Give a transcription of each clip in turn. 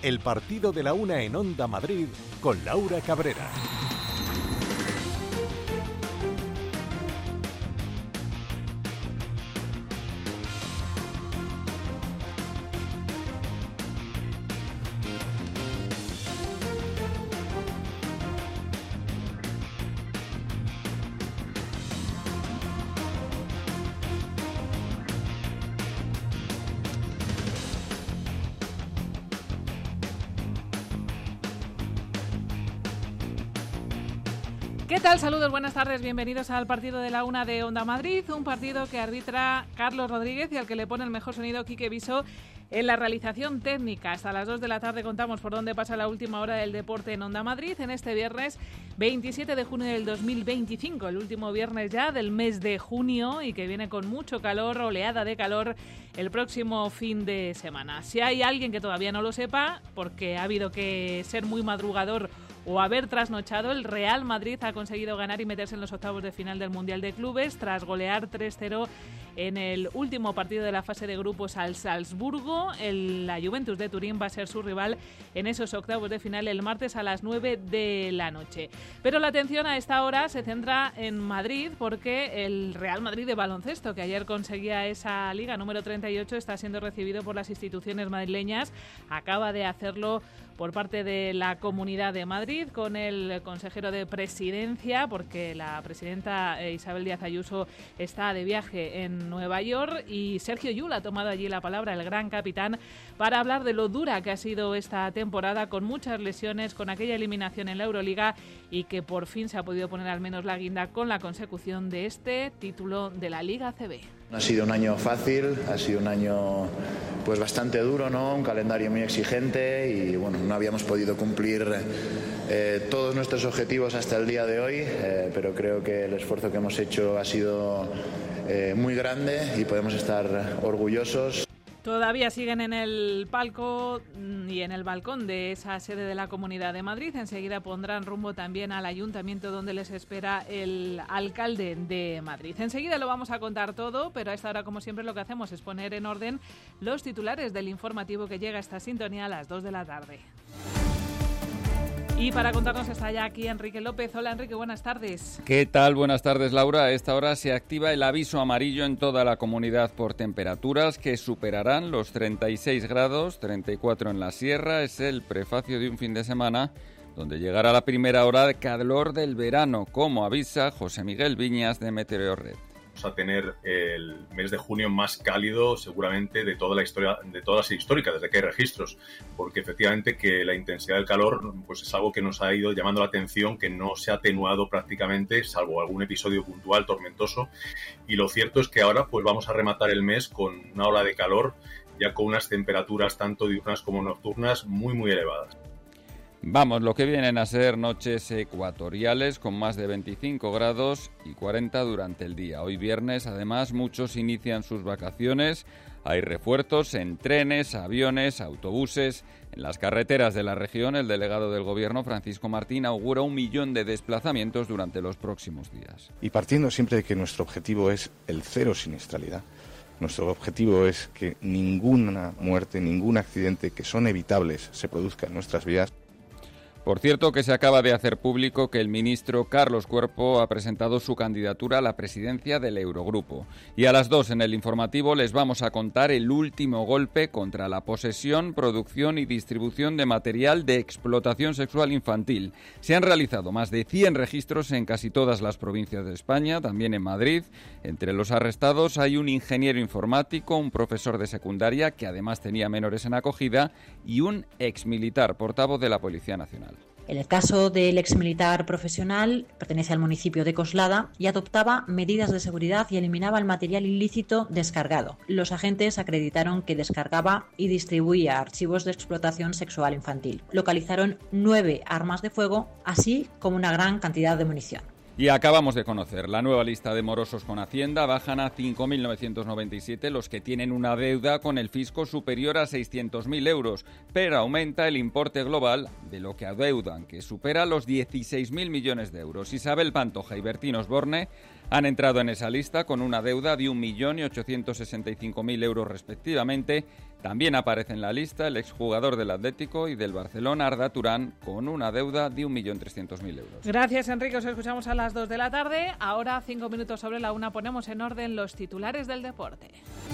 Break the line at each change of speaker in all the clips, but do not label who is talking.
El partido de la una en Onda Madrid con Laura Cabrera.
¿Qué tal? Saludos, buenas tardes, bienvenidos al partido de la una de Onda Madrid, un partido que arbitra Carlos Rodríguez y al que le pone el mejor sonido Quique Viso en la realización técnica. Hasta las 2 de la tarde contamos por dónde pasa la última hora del deporte en Onda Madrid en este viernes 27 de junio del 2025, el último viernes ya del mes de junio y que viene con mucho calor, oleada de calor el próximo fin de semana. Si hay alguien que todavía no lo sepa, porque ha habido que ser muy madrugador o haber trasnochado, el Real Madrid ha conseguido ganar y meterse en los octavos de final del Mundial de Clubes tras golear 3-0 en el último partido de la fase de grupos al Salzburgo. La Juventus de Turín va a ser su rival en esos octavos de final el martes a las 9 de la noche. Pero la atención a esta hora se centra en Madrid porque el Real Madrid de baloncesto, que ayer conseguía esa liga número 38, está siendo recibido por las instituciones madrileñas. Acaba de hacerlo por parte de la Comunidad de Madrid con el consejero de Presidencia, porque la presidenta Isabel Díaz Ayuso está de viaje en Nueva York, y Sergio Llull ha tomado allí la palabra, el gran capitán, para hablar de lo dura que ha sido esta temporada, con muchas lesiones, con aquella eliminación en la Euroliga, y que por fin se ha podido poner al menos la guinda con la consecución de este título de la Liga ACB.
No ha sido un año fácil, ha sido un año pues bastante duro, ¿no? Un calendario muy exigente y bueno, no habíamos podido cumplir todos nuestros objetivos hasta el día de hoy, pero creo que el esfuerzo que hemos hecho ha sido muy grande y podemos estar orgullosos.
Todavía siguen en el palco y en el balcón de esa sede de la Comunidad de Madrid. Enseguida pondrán rumbo también al ayuntamiento donde les espera el alcalde de Madrid. Enseguida lo vamos a contar todo, pero a esta hora, como siempre, lo que hacemos es poner en orden los titulares del informativo que llega a esta sintonía a las 2 de la tarde. Y para contarnos está ya aquí Enrique López. Hola Enrique, buenas tardes.
¿Qué tal? Buenas tardes, Laura. A esta hora se activa el aviso amarillo en toda la comunidad por temperaturas que superarán los 36 grados, 34 en la sierra. Es el prefacio de un fin de semana donde llegará la primera hora de calor del verano, como avisa José Miguel Viñas de Meteorred.
Vamos a tener el mes de junio más cálido seguramente de toda la historia, de toda la serie histórica, desde que hay registros, porque efectivamente que la intensidad del calor pues es algo que nos ha ido llamando la atención, que no se ha atenuado prácticamente, salvo algún episodio puntual tormentoso, y lo cierto es que ahora pues vamos a rematar el mes con una ola de calor, ya con unas temperaturas tanto diurnas como nocturnas muy elevadas.
Vamos, lo que vienen a ser noches ecuatoriales con más de 25 grados y 40 durante el día. Hoy viernes, además, muchos inician sus vacaciones. Hay refuerzos en trenes, aviones, autobuses. En las carreteras de la región, el delegado del Gobierno, Francisco Martín, augura 1 millón de desplazamientos durante los próximos días.
Y partiendo siempre de que nuestro objetivo es el cero siniestralidad, nuestro objetivo es que ninguna muerte, ningún accidente que son evitables se produzca en nuestras vías.
Por cierto, que se acaba de hacer público que el ministro Carlos Cuerpo ha presentado su candidatura a la presidencia del Eurogrupo. Y a las 2 en el informativo les vamos a contar el último golpe contra la posesión, producción y distribución de material de explotación sexual infantil. Se han realizado más de 100 registros en casi todas las provincias de España, también en Madrid. Entre los arrestados hay un ingeniero informático, un profesor de secundaria que además tenía menores en acogida y un exmilitar portavoz de la Policía Nacional.
En el caso del exmilitar profesional, pertenece al municipio de Coslada y adoptaba medidas de seguridad y eliminaba el material ilícito descargado. Los agentes acreditaron que descargaba y distribuía archivos de explotación sexual infantil. Localizaron 9 armas de fuego, así como una gran cantidad de munición.
Y acabamos de conocer la nueva lista de morosos con Hacienda. Bajan a 5.997 los que tienen una deuda con el fisco superior a 600.000 euros, pero aumenta el importe global de lo que adeudan, que supera los 16.000 millones de euros. Isabel Pantoja y Bertín Osborne han entrado en esa lista con una deuda de 1.865.000 euros respectivamente También aparece en la lista el exjugador del Atlético y del Barcelona, Arda Turán, con una deuda de 1.300.000 euros.
Gracias, Enrique. Os escuchamos a las 2 de la tarde. Ahora, 5 minutos sobre la 1, ponemos en orden los titulares del deporte.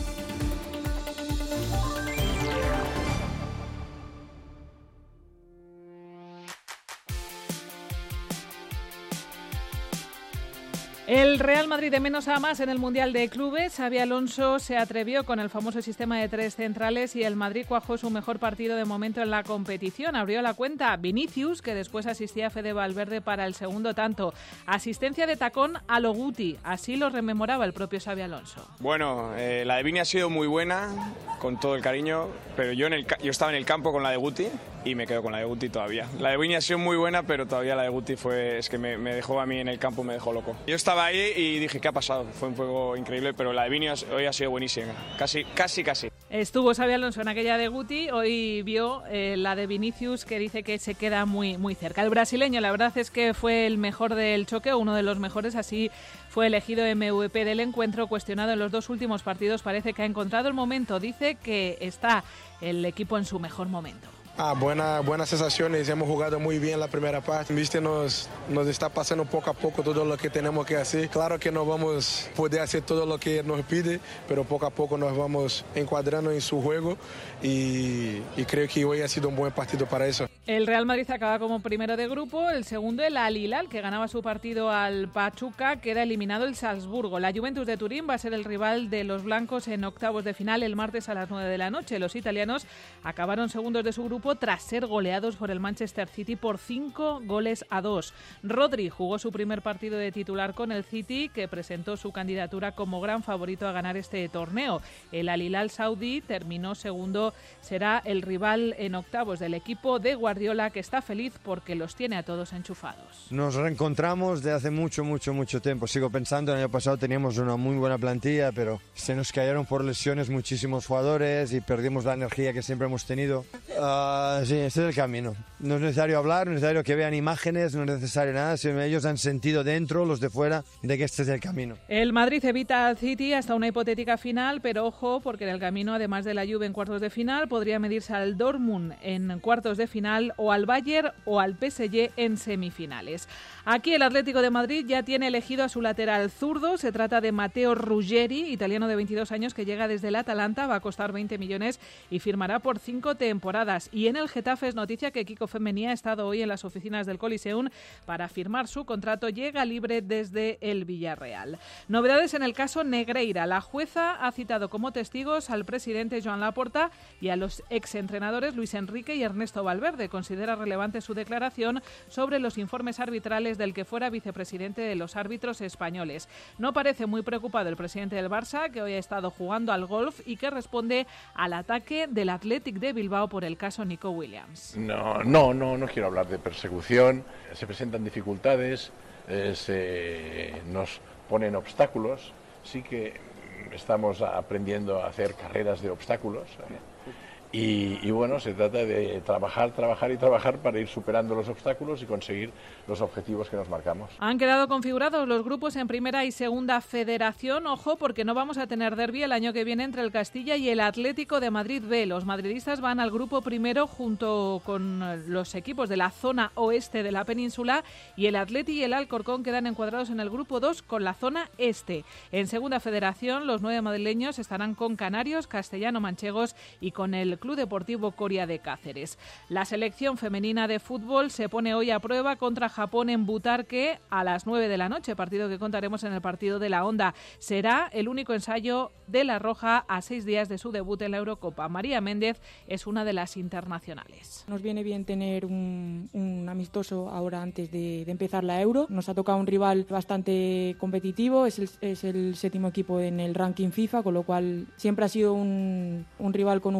El Real Madrid de menos a más en el Mundial de Clubes. Xabi Alonso se atrevió con el famoso sistema de 3 centrales y el Madrid cuajó su mejor partido de momento en la competición. Abrió la cuenta Vinicius, que después asistía a Fede Valverde para el segundo tanto. Asistencia de tacón a lo Guti, así lo rememoraba el propio Xabi Alonso.
Bueno, la de Vini ha sido muy buena, con todo el cariño, pero yo estaba en el campo con la de Guti y me quedo con la de Guti todavía. La de Vini ha sido muy buena, pero todavía la de Guti es que me dejó a mí en el campo, me dejó loco. Yo estaba ahí y dije, ¿qué ha pasado? Fue un juego increíble, pero la de Vini hoy ha sido buenísima, casi.
Estuvo Xabi Alonso en aquella de Guti, hoy vio la de Vinicius, que dice que se queda muy, muy cerca. El brasileño, la verdad es que fue el mejor del choque, uno de los mejores, así fue elegido MVP del encuentro, cuestionado en los 2 últimos partidos, parece que ha encontrado el momento, dice que está el equipo en su mejor momento.
Buenas sensaciones, hemos jugado muy bien la primera parte. Viste, nos está pasando poco a poco todo lo que tenemos que hacer. Claro que no vamos a poder hacer todo lo que nos pide, pero poco a poco nos vamos encuadrando en su juego y creo que hoy ha sido un buen partido para eso.
El Real Madrid acaba como primero de grupo, el segundo el Al Hilal, que ganaba su partido al Pachuca, queda eliminado el Salzburgo. La Juventus de Turín va a ser el rival de los blancos en octavos de final el martes a las 9 de la noche. Los italianos acabaron segundos de su grupo tras ser goleados por el Manchester City por 5-2. Rodri jugó su primer partido de titular con el City, que presentó su candidatura como gran favorito a ganar este torneo. El Al Hilal saudí terminó segundo, será el rival en octavos del equipo de Guardiola, que está feliz porque los tiene a todos enchufados.
Nos reencontramos de hace mucho tiempo. Sigo pensando, el año pasado teníamos una muy buena plantilla, pero se nos cayeron por lesiones muchísimos jugadores y perdimos la energía que siempre hemos tenido. Sí, ese es el camino. No es necesario hablar, no es necesario que vean imágenes, no es necesario nada, sino ellos han sentido dentro, los de fuera, de que este es el camino.
El Madrid evita al City hasta una hipotética final, pero ojo, porque en el camino, además de la Juve en cuartos de final, podría medirse al Dortmund en cuartos de final, o al Bayern o al PSG en semifinales. Aquí el Atlético de Madrid ya tiene elegido a su lateral zurdo. Se trata de Matteo Ruggeri, italiano de 22 años que llega desde el Atalanta, va a costar 20 millones y firmará por 5 temporadas. Y en el Getafe es noticia que Kiko Femení ha estado hoy en las oficinas del Coliseum para firmar su contrato. Llega libre desde el Villarreal. Novedades en el caso Negreira. La jueza ha citado como testigos al presidente Joan Laporta y a los exentrenadores Luis Enrique y Ernesto Valverde. Considera relevante su declaración sobre los informes arbitrales del que fuera vicepresidente de los árbitros españoles. No parece muy preocupado el presidente del Barça, que hoy ha estado jugando al golf y que responde al ataque del Athletic de Bilbao por el caso Nico Williams.
No quiero hablar de persecución. Se presentan dificultades, nos ponen obstáculos. Sí que estamos aprendiendo a hacer carreras de obstáculos. Y bueno, se trata de trabajar para ir superando los obstáculos y conseguir los objetivos que nos marcamos.
Han quedado configurados los grupos en primera y segunda federación. Ojo, porque no vamos a tener derbi el año que viene entre el Castilla y el Atlético de Madrid B. Los madridistas van al grupo primero junto con los equipos de la zona oeste de la península, y el Atleti y el Alcorcón quedan encuadrados en el grupo 2 con la zona este. En segunda federación, los 9 madrileños estarán con Canarios, Castellano-Manchegos y con el Club Deportivo Coria de Cáceres. La selección femenina de fútbol se pone hoy a prueba contra Japón en Butarque a las 9 de la noche, partido que contaremos en el partido de la Onda. Será el único ensayo de la Roja a 6 días de su debut en la Eurocopa. María Méndez es una de las internacionales.
Nos viene bien tener un amistoso ahora antes de empezar la Euro. Nos ha tocado un rival bastante competitivo, es el 7º equipo en el ranking FIFA, con lo cual siempre ha sido un rival con un juego muy asociado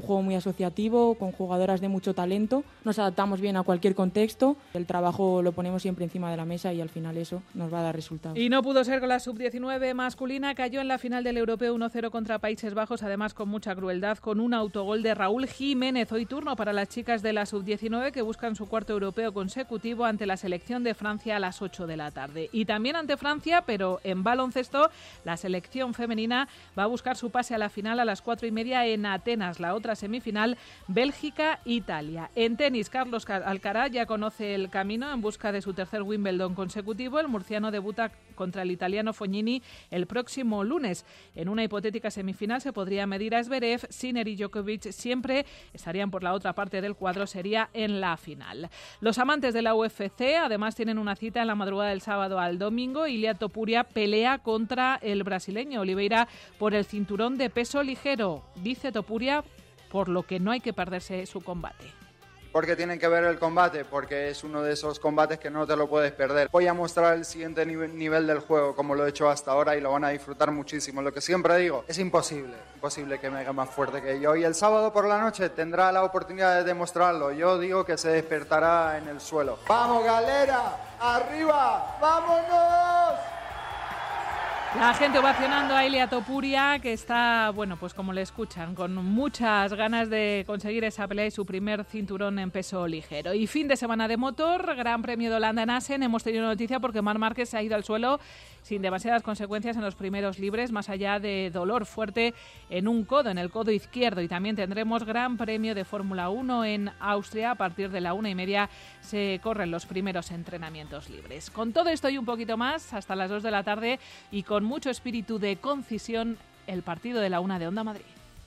asociativo, con jugadoras de mucho talento. Nos adaptamos bien a cualquier contexto. El trabajo lo ponemos siempre encima de la mesa y al final eso nos va a dar resultados.
Y no pudo ser con la sub-19 masculina. Cayó en la final del Europeo 1-0 contra Países Bajos, además con mucha crueldad, con un autogol de Raúl Jiménez. Hoy turno para las chicas de la sub-19 que buscan su cuarto europeo consecutivo ante la selección de Francia a las 8 de la tarde. Y también ante Francia, pero en baloncesto, la selección femenina va a buscar su pase a la final a las 4:30 en Atenas. La otra semifinal, Bélgica-Italia. En tenis, Carlos Alcaraz ya conoce el camino en busca de su tercer Wimbledon consecutivo. El murciano debuta contra el italiano Fognini el próximo lunes. En una hipotética semifinal se podría medir a Zverev. Sinner y Djokovic siempre estarían por la otra parte del cuadro, sería en la final. Los amantes de la UFC además tienen una cita en la madrugada del sábado al domingo. Ilia Topuria pelea contra el brasileño Oliveira por el cinturón de peso ligero. Dice Topuria, por lo que no hay que perderse su combate.
Porque tienen que ver el combate, porque es uno de esos combates que no te lo puedes perder. Voy a mostrar el siguiente nivel del juego, como lo he hecho hasta ahora, y lo van a disfrutar muchísimo. Lo que siempre digo, es imposible que me haga más fuerte que yo. Y el sábado por la noche tendrá la oportunidad de demostrarlo. Yo digo que se despertará en el suelo. ¡Vamos, galera! ¡Arriba! ¡Vámonos!
La gente ovacionando a Ilia Topuria, que está, bueno, pues como le escuchan, con muchas ganas de conseguir esa pelea y su primer cinturón en peso ligero. Y fin de semana de motor, Gran Premio de Holanda en Assen. Hemos tenido noticia porque Marc Márquez se ha ido al suelo sin demasiadas consecuencias en los primeros libres, más allá de dolor fuerte en un codo, en el codo izquierdo. Y también tendremos Gran Premio de Fórmula 1 en Austria. A partir de la 1:30 se corren los primeros entrenamientos libres. Con todo esto y un poquito más, hasta las 2 de la tarde y con mucho espíritu de concisión, el partido de la 1 de Onda Madrid.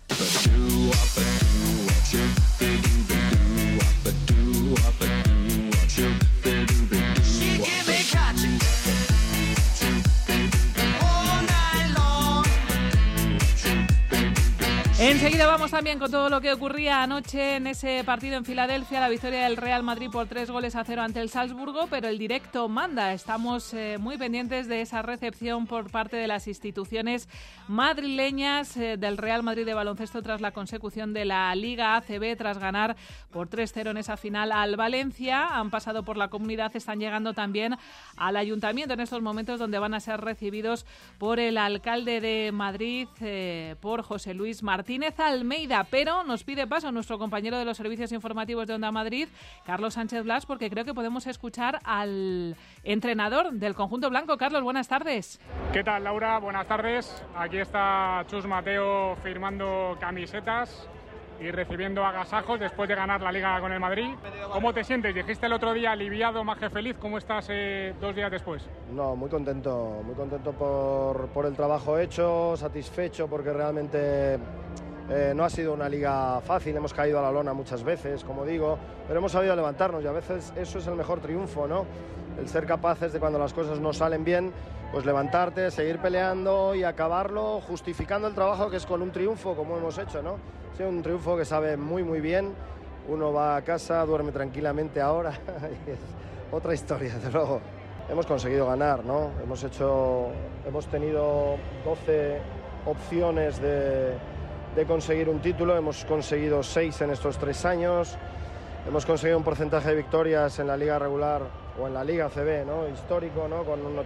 Enseguida vamos también con todo lo que ocurría anoche en ese partido en Filadelfia, la victoria del Real Madrid por 3-0 ante el Salzburgo, pero el directo manda. Estamos muy pendientes de esa recepción por parte de las instituciones madrileñas del Real Madrid de baloncesto tras la consecución de la Liga ACB, tras ganar por 3-0 en esa final al Valencia. Han pasado por la comunidad, están llegando también al ayuntamiento en estos momentos, donde van a ser recibidos por el alcalde de Madrid, por José Luis Martínez Almeida, pero nos pide paso nuestro compañero de los servicios informativos de Onda Madrid, Carlos Sánchez Blas, porque creo que podemos escuchar al entrenador del conjunto blanco. Carlos, buenas tardes.
¿Qué tal, Laura? Buenas tardes. Aquí está Chus Mateo firmando camisetas y recibiendo agasajos después de ganar la Liga con el Madrid. ¿Cómo te sientes? Dijiste el otro día aliviado, más que feliz. ¿Cómo estás 2 días después?
No, muy contento por el trabajo hecho, satisfecho porque realmente no ha sido una liga fácil, hemos caído a la lona muchas veces, como digo, pero hemos sabido levantarnos y a veces eso es el mejor triunfo, ¿no? El ser capaces de, cuando las cosas no salen bien, pues levantarte, seguir peleando y acabarlo justificando el trabajo, que es con un triunfo, como hemos hecho, ¿no? Ha sido un triunfo que sabe muy muy bien, uno va a casa, duerme tranquilamente ahora y es otra historia, desde luego. Hemos conseguido ganar, ¿no? Hemos tenido 12 opciones de conseguir un título, hemos conseguido 6 en estos 3 años, hemos conseguido un porcentaje de victorias en la liga regular o en la liga ACB, ¿no? Histórico, ¿no? Con un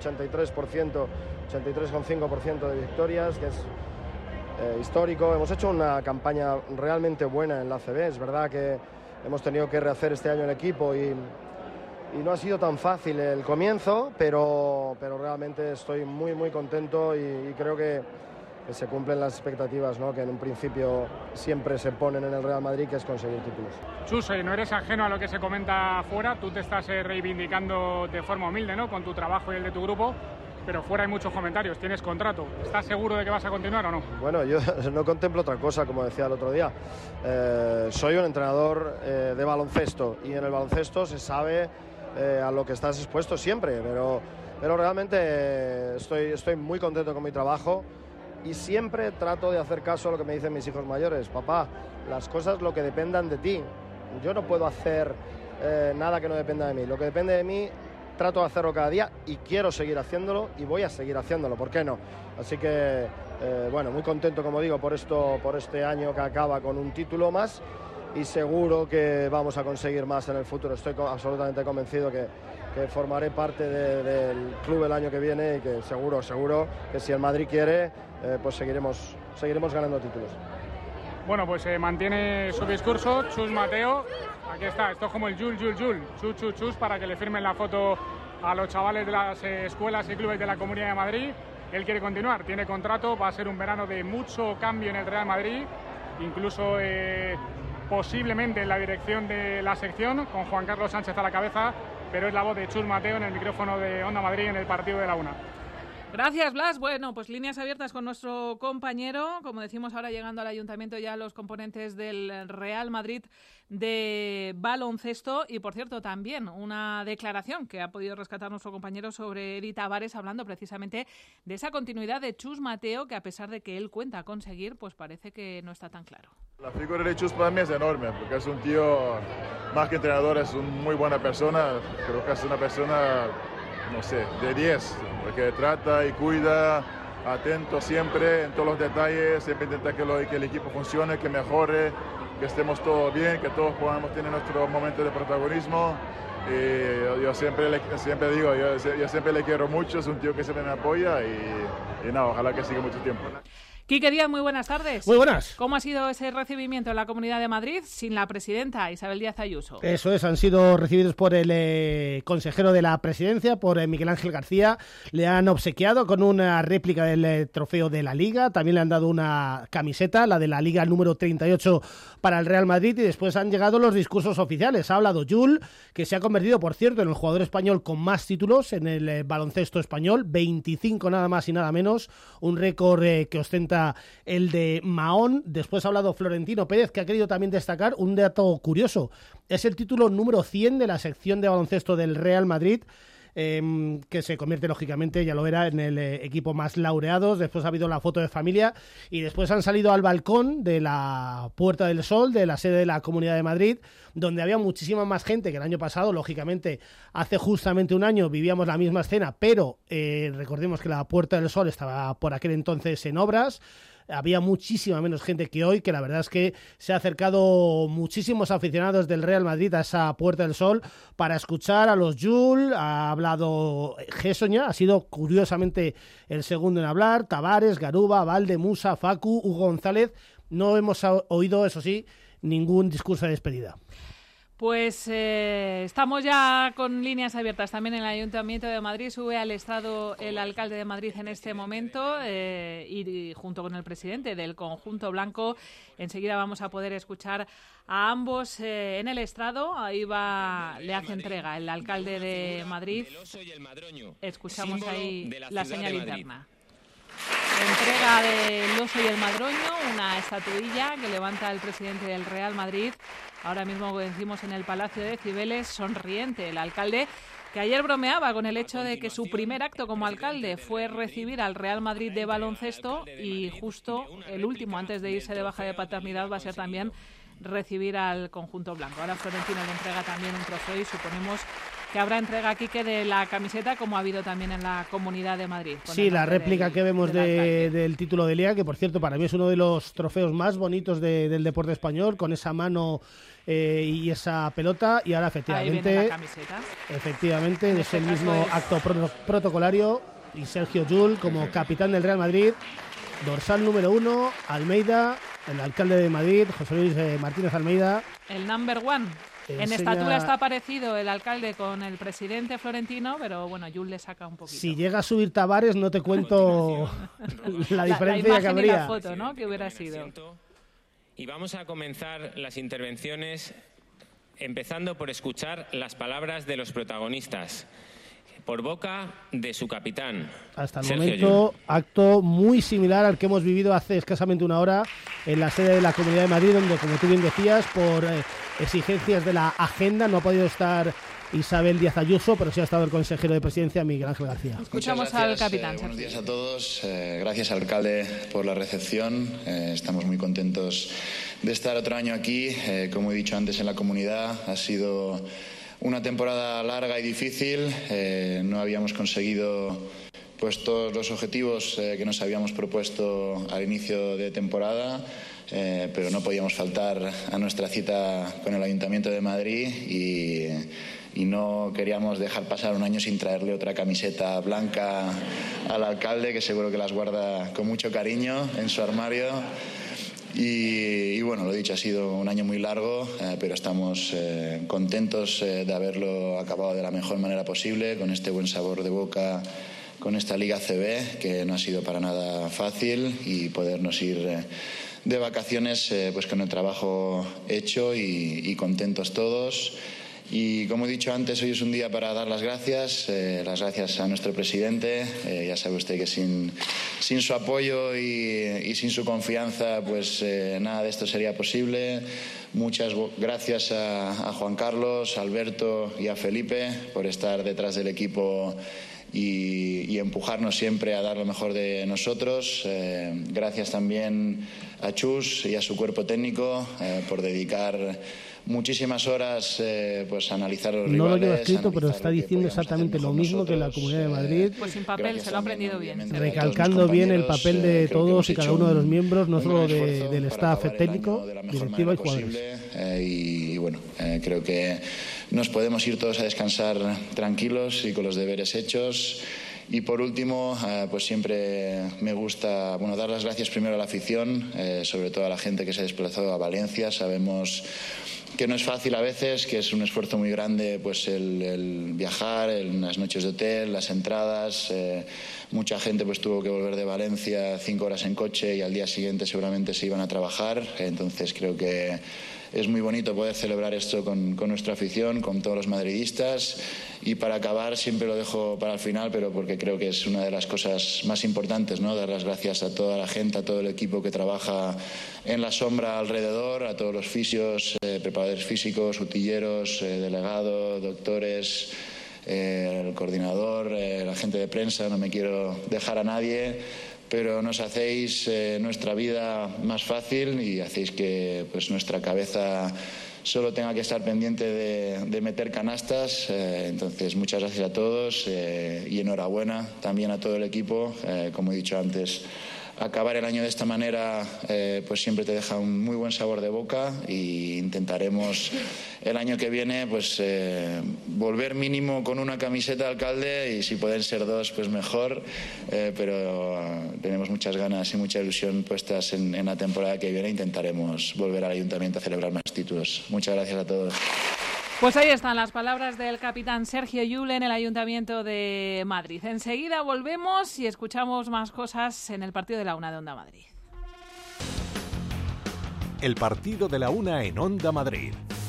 83,5% de victorias, que es histórico. Hemos hecho una campaña realmente buena en la ACB. Es verdad que hemos tenido que rehacer este año el equipo y no ha sido tan fácil el comienzo, pero realmente estoy muy muy contento y creo que se cumplen las expectativas, ¿no? Que en un principio siempre se ponen en el Real Madrid, que es conseguir títulos.
Chus, no eres ajeno a lo que se comenta afuera, tú te estás reivindicando de forma humilde, ¿no? Con tu trabajo y el de tu grupo, pero fuera hay muchos comentarios, tienes contrato, ¿estás seguro de que vas a continuar o no?
Bueno, yo no contemplo otra cosa, como decía el otro día. Soy un entrenador de baloncesto y en el baloncesto se sabe a lo que estás expuesto siempre, pero realmente estoy muy contento con mi trabajo. Y siempre trato de hacer caso a lo que me dicen mis hijos mayores. Papá, las cosas lo que dependan de ti. Yo no puedo hacer nada que no dependa de mí. Lo que depende de mí, trato de hacerlo cada día y quiero seguir haciéndolo y voy a seguir haciéndolo. ¿Por qué no? Así que, bueno, muy contento, como digo, por este año que acaba con un título más y seguro que vamos a conseguir más en el futuro. Estoy absolutamente convencido que formaré parte del club el año que viene y que seguro que si el Madrid quiere, pues seguiremos ganando títulos.
Bueno, pues mantiene su discurso Chus Mateo. Aquí está, esto es como el Chus, para que le firmen la foto a los chavales de las escuelas y clubes de la Comunidad de Madrid. Él quiere continuar, tiene contrato, va a ser un verano de mucho cambio en el Real Madrid, incluso posiblemente en la dirección de la sección, con Juan Carlos Sánchez a la cabeza, pero es la voz de Chus Mateo en el micrófono de Onda Madrid en el partido de la Una.
Gracias, Blas. Bueno, pues líneas abiertas con nuestro compañero. Como decimos, ahora llegando al ayuntamiento ya los componentes del Real Madrid de baloncesto. Y, por cierto, también una declaración que ha podido rescatar nuestro compañero sobre Eri Tavares, hablando precisamente de esa continuidad de Chus Mateo, que a pesar de que él cuenta conseguir, pues parece que no está tan claro.
La figura de Chus para mí es enorme, porque es un tío, más que entrenador, es una muy buena persona. Creo que es una persona, no sé, de 10, porque trata y cuida, atento siempre en todos los detalles, siempre intenta que el equipo funcione, que mejore, que estemos todos bien, que todos podamos tener nuestro momento de protagonismo. Y yo siempre digo, yo siempre le quiero mucho, es un tío que siempre me apoya y nada, ojalá que siga mucho tiempo.
Quique Díaz, muy buenas tardes.
Muy buenas.
¿Cómo ha sido ese recibimiento en la Comunidad de Madrid sin la presidenta Isabel Díaz Ayuso?
Eso es, han sido recibidos por el consejero de la presidencia, por Miguel Ángel García. Le han obsequiado con una réplica del trofeo de la Liga. También le han dado una camiseta, la de la Liga número 38 para el Real Madrid. Y después han llegado los discursos oficiales. Ha hablado Jul, que se ha convertido, por cierto, en el jugador español con más títulos en el baloncesto español. 25 nada más y nada menos. Un récord que ostenta el de Mahón. Después ha hablado Florentino Pérez, que ha querido también destacar un dato curioso. Es el título número 100 de la sección de baloncesto del Real Madrid, que se convierte lógicamente, ya lo era, en el equipo más laureados. Después ha habido la foto de familia y después han salido al balcón de la Puerta del Sol, de la sede de la Comunidad de Madrid, donde había muchísima más gente que el año pasado. Lógicamente, hace justamente un año vivíamos la misma escena, pero recordemos que la Puerta del Sol estaba por aquel entonces en obras. Había muchísima menos gente que hoy, que la verdad es que se ha acercado muchísimos aficionados del Real Madrid a esa Puerta del Sol para escuchar a los Jul. Ha hablado Gessoña, ha sido curiosamente el segundo en hablar, Tavares, Garuba, Valde, Musa, Facu, Hugo González. No hemos oído, eso sí, ningún discurso de despedida.
Pues estamos ya con líneas abiertas también en el Ayuntamiento de Madrid. Sube al estrado el alcalde de Madrid en este momento y junto con el presidente del conjunto blanco. Enseguida vamos a poder escuchar a ambos en el estrado. Ahí le hace entrega el alcalde de Madrid. Escuchamos ahí la señal interna. Entrega del Oso y el Madroño, una estatuilla que levanta el presidente del Real Madrid. Ahora mismo, como decimos, en el Palacio de Cibeles, sonriente el alcalde, que ayer bromeaba con el hecho de que su primer acto como alcalde fue recibir al Real Madrid de baloncesto y justo el último antes de irse de baja de paternidad va a ser también recibir al conjunto blanco. Ahora Florentino le entrega también un trofeo y suponemos que habrá entrega aquí que de la camiseta, como ha habido también en la Comunidad de Madrid.
Sí, la réplica que vemos del título de Liga, que por cierto para mí es uno de los trofeos más bonitos del deporte español, con esa mano y esa pelota. Y ahora efectivamente,
ahí viene la camiseta.
Efectivamente, es el mismo acto protocolario y Sergio Jul como capitán del Real Madrid, dorsal número 1, Almeida, el alcalde de Madrid, José Luis Martínez Almeida.
El number one. En estatura está parecido el alcalde con el presidente Florentino, pero bueno, Jul le saca un poquito.
Si llega a subir Tavares, no te cuento la diferencia que habría.
Y la foto, ¿no? Que hubiera sido.
Y vamos a comenzar las intervenciones empezando por escuchar las palabras de los protagonistas, por boca de su capitán.
Hasta el momento, acto muy similar al que hemos vivido hace escasamente una hora en la sede de la Comunidad de Madrid, donde, como tú bien decías, por exigencias de la agenda no ha podido estar Isabel Díaz Ayuso, pero sí ha estado el consejero de Presidencia, Miguel Ángel García.
Escuchamos al capitán.
Buenos días a todos. Gracias, alcalde, por la recepción. Estamos muy contentos de estar otro año aquí. Como he dicho antes, en la comunidad ha sido una temporada larga y difícil. No habíamos conseguido pues todos los objetivos que nos habíamos propuesto al inicio de temporada. pero no podíamos faltar a nuestra cita con el Ayuntamiento de Madrid y no queríamos dejar pasar un año sin traerle otra camiseta blanca al alcalde, que seguro que las guarda con mucho cariño en su armario. Y bueno, lo dicho, ha sido un año muy largo, pero estamos contentos de haberlo acabado de la mejor manera posible, con este buen sabor de boca, con esta Liga CB, que no ha sido para nada fácil, y podernos ir de vacaciones pues con el trabajo hecho y contentos todos. Y como he dicho antes, hoy es un día para dar las gracias a nuestro presidente. Ya sabe usted que sin su apoyo y sin su confianza, pues nada de esto sería posible. Muchas gracias a Juan Carlos, a Alberto y a Felipe por estar detrás del equipo y empujarnos siempre a dar lo mejor de nosotros. Gracias también a Chus y a su cuerpo técnico por dedicar muchísimas horas pues a analizar los rivales.
No lo lleva escrito, pero está diciendo exactamente lo mismo que la Comunidad de Madrid.
Pues sin papel, se lo ha aprendido bien.
Recalcando bien el papel de todos y cada uno de los miembros, no solo del staff técnico, directiva y jugadores.
Y bueno, creo que nos podemos ir todos a descansar tranquilos y con los deberes hechos. Y por último, pues siempre me gusta dar las gracias primero a la afición, sobre todo a la gente que se ha desplazado a Valencia. Sabemos que no es fácil a veces, que es un esfuerzo muy grande pues el viajar, en las noches de hotel, las entradas. Mucha gente pues tuvo que volver de Valencia 5 horas en coche y al día siguiente seguramente se iban a trabajar. Entonces creo que es muy bonito poder celebrar esto con nuestra afición, con todos los madridistas. Y para acabar, siempre lo dejo para el final, pero porque creo que es una de las cosas más importantes, ¿no? Dar las gracias a toda la gente, a todo el equipo que trabaja en la sombra alrededor, a todos los fisios, preparadores físicos, utilleros, delegado, doctores, el coordinador, la gente de prensa. No me quiero dejar a nadie, pero nos hacéis nuestra vida más fácil y hacéis que pues nuestra cabeza solo tenga que estar pendiente de meter canastas. Entonces, muchas gracias a todos y enhorabuena también a todo el equipo. Como he dicho antes, acabar el año de esta manera pues siempre te deja un muy buen sabor de boca, y intentaremos el año que viene pues volver mínimo con una camiseta de alcalde, y si pueden ser 2 pues mejor, pero tenemos muchas ganas y mucha ilusión puestas en la temporada que viene. Intentaremos volver al ayuntamiento a celebrar más títulos. Muchas gracias a todos.
Pues ahí están las palabras del capitán Sergio Llull en el Ayuntamiento de Madrid. Enseguida volvemos y escuchamos más cosas en el partido de la Una de Onda Madrid.
El partido de la Una en Onda Madrid.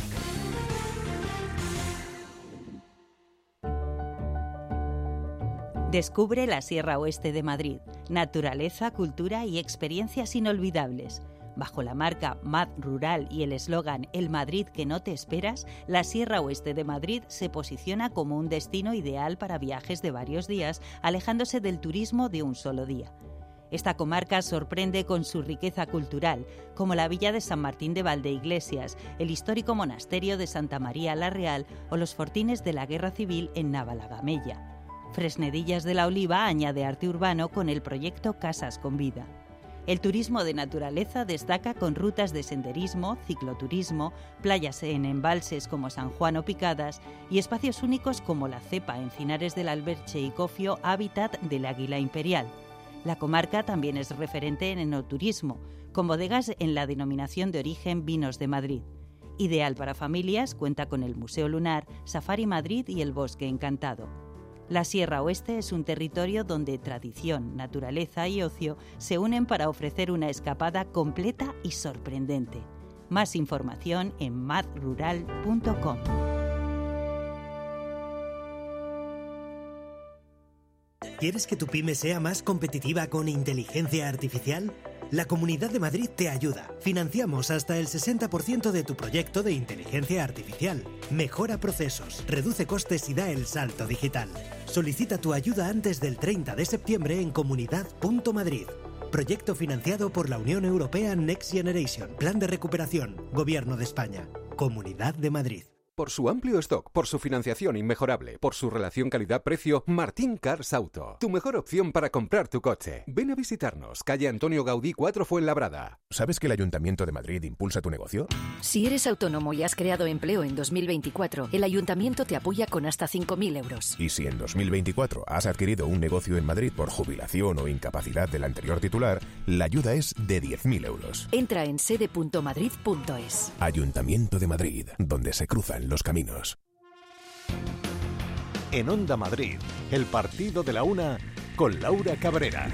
Descubre la Sierra Oeste de Madrid. Naturaleza, cultura y experiencias inolvidables. Bajo la marca Mad Rural y el eslogan El Madrid que no te esperas, la Sierra Oeste de Madrid se posiciona como un destino ideal para viajes de varios días, alejándose del turismo de un solo día. Esta comarca sorprende con su riqueza cultural, como la villa de San Martín de Valdeiglesias, el histórico monasterio de Santa María la Real o los fortines de la Guerra Civil en Navalagamella. Fresnedillas de la Oliva añade arte urbano con el proyecto Casas con Vida. El turismo de naturaleza destaca con rutas de senderismo, cicloturismo, playas en embalses como San Juan o Picadas y espacios únicos como la Cepa, Encinares del Alberche y Cofio, hábitat del águila imperial. La comarca también es referente en enoturismo, con bodegas en la denominación de origen Vinos de Madrid. Ideal para familias, cuenta con el Museo Lunar, Safari Madrid y el Bosque Encantado. La Sierra Oeste es un territorio donde tradición, naturaleza y ocio se unen para ofrecer una escapada completa y sorprendente. Más información en madrural.com.
¿Quieres que tu pyme sea más competitiva con inteligencia artificial? La Comunidad de Madrid te ayuda. Financiamos hasta el 60% de tu proyecto de inteligencia artificial. Mejora procesos, reduce costes y da el salto digital. Solicita tu ayuda antes del 30 de septiembre en comunidad.madrid. Proyecto financiado por la Unión Europea Next Generation. Plan de recuperación. Gobierno de España. Comunidad de Madrid.
Por su amplio stock, por su financiación inmejorable, por su relación calidad-precio, Martín Cars Auto. Tu mejor opción para comprar tu coche. Ven a visitarnos, calle Antonio Gaudí 4 Fuenlabrada.
¿Sabes que el Ayuntamiento de Madrid impulsa tu negocio?
Si eres autónomo y has creado empleo en 2024, el Ayuntamiento te apoya con hasta 5.000 euros.
Y si en 2024 has adquirido un negocio en Madrid por jubilación o incapacidad del anterior titular, la ayuda es de 10.000 euros.
Entra en sede.madrid.es.
Ayuntamiento de Madrid, donde se cruzan los caminos.
En Onda Madrid, el partido de la una con Laura Cabrera.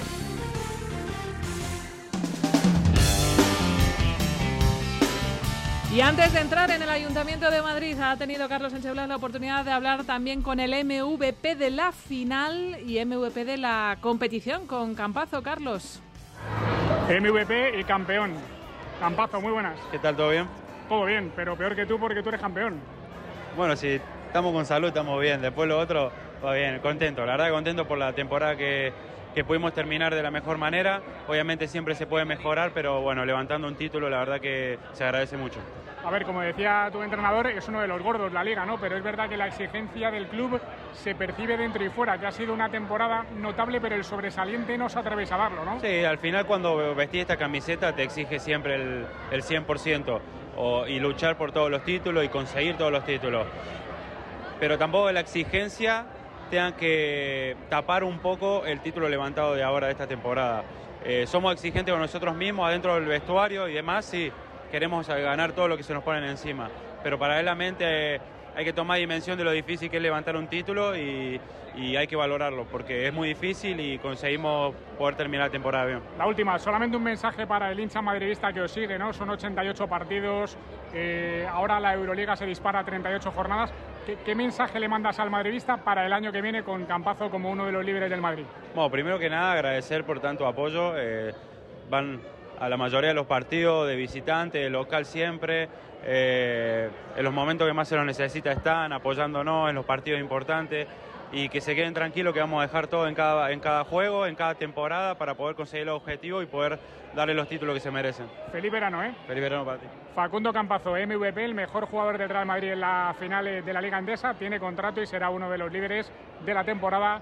Y antes de entrar en el Ayuntamiento de Madrid, ha tenido Carlos Sánchez Blas la oportunidad de hablar también con el MVP de la final y MVP de la competición, con Campazo. Carlos.
MVP y campeón. Campazo, muy buenas.
¿Qué tal? ¿Todo bien?
Todo bien, pero peor que tú porque tú eres campeón.
Bueno, si estamos con salud, estamos bien. Después lo otro, va bien. Contento, la verdad contento por la temporada que pudimos terminar de la mejor manera. Obviamente siempre se puede mejorar, pero bueno, levantando un título, la verdad que se agradece mucho.
A ver, como decía tu entrenador, es uno de los gordos la Liga, ¿no? Pero es verdad que la exigencia del club se percibe dentro y fuera, que ha sido una temporada notable, pero el sobresaliente no os atrevéis a darlo, ¿no?
Sí, al final cuando vestís esta camiseta te exige siempre el 100% y luchar por todos los títulos y conseguir todos los títulos. Pero tampoco la exigencia tengan que tapar un poco el título levantado de ahora de esta temporada. Somos exigentes con nosotros mismos, adentro del vestuario y demás, sí. Queremos ganar todo lo que se nos ponen encima, pero paralelamente hay que tomar dimensión de lo difícil que es levantar un título y hay que valorarlo, porque es muy difícil y conseguimos poder terminar la temporada bien.
La última, solamente un mensaje para el hincha madridista que os sigue, ¿no? Son 88 partidos, ahora la Euroliga se dispara a 38 jornadas. ¿Qué mensaje le mandas al madridista para el año que viene con Campazo como uno de los líderes del Madrid?
Bueno, primero que nada agradecer por tanto apoyo, van a la mayoría de los partidos, de visitante, de local siempre, en los momentos que más se los necesita están apoyándonos en los partidos importantes y que se queden tranquilos que vamos a dejar todo en cada juego, en cada temporada para poder conseguir los objetivos y poder darle los títulos que se merecen.
Feliz verano, ¿eh?
Feliz verano para ti.
Facundo Campazo, MVP, el mejor jugador del Real Madrid en la final de la Liga Endesa, tiene contrato y será uno de los líderes de la temporada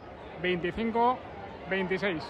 25-26.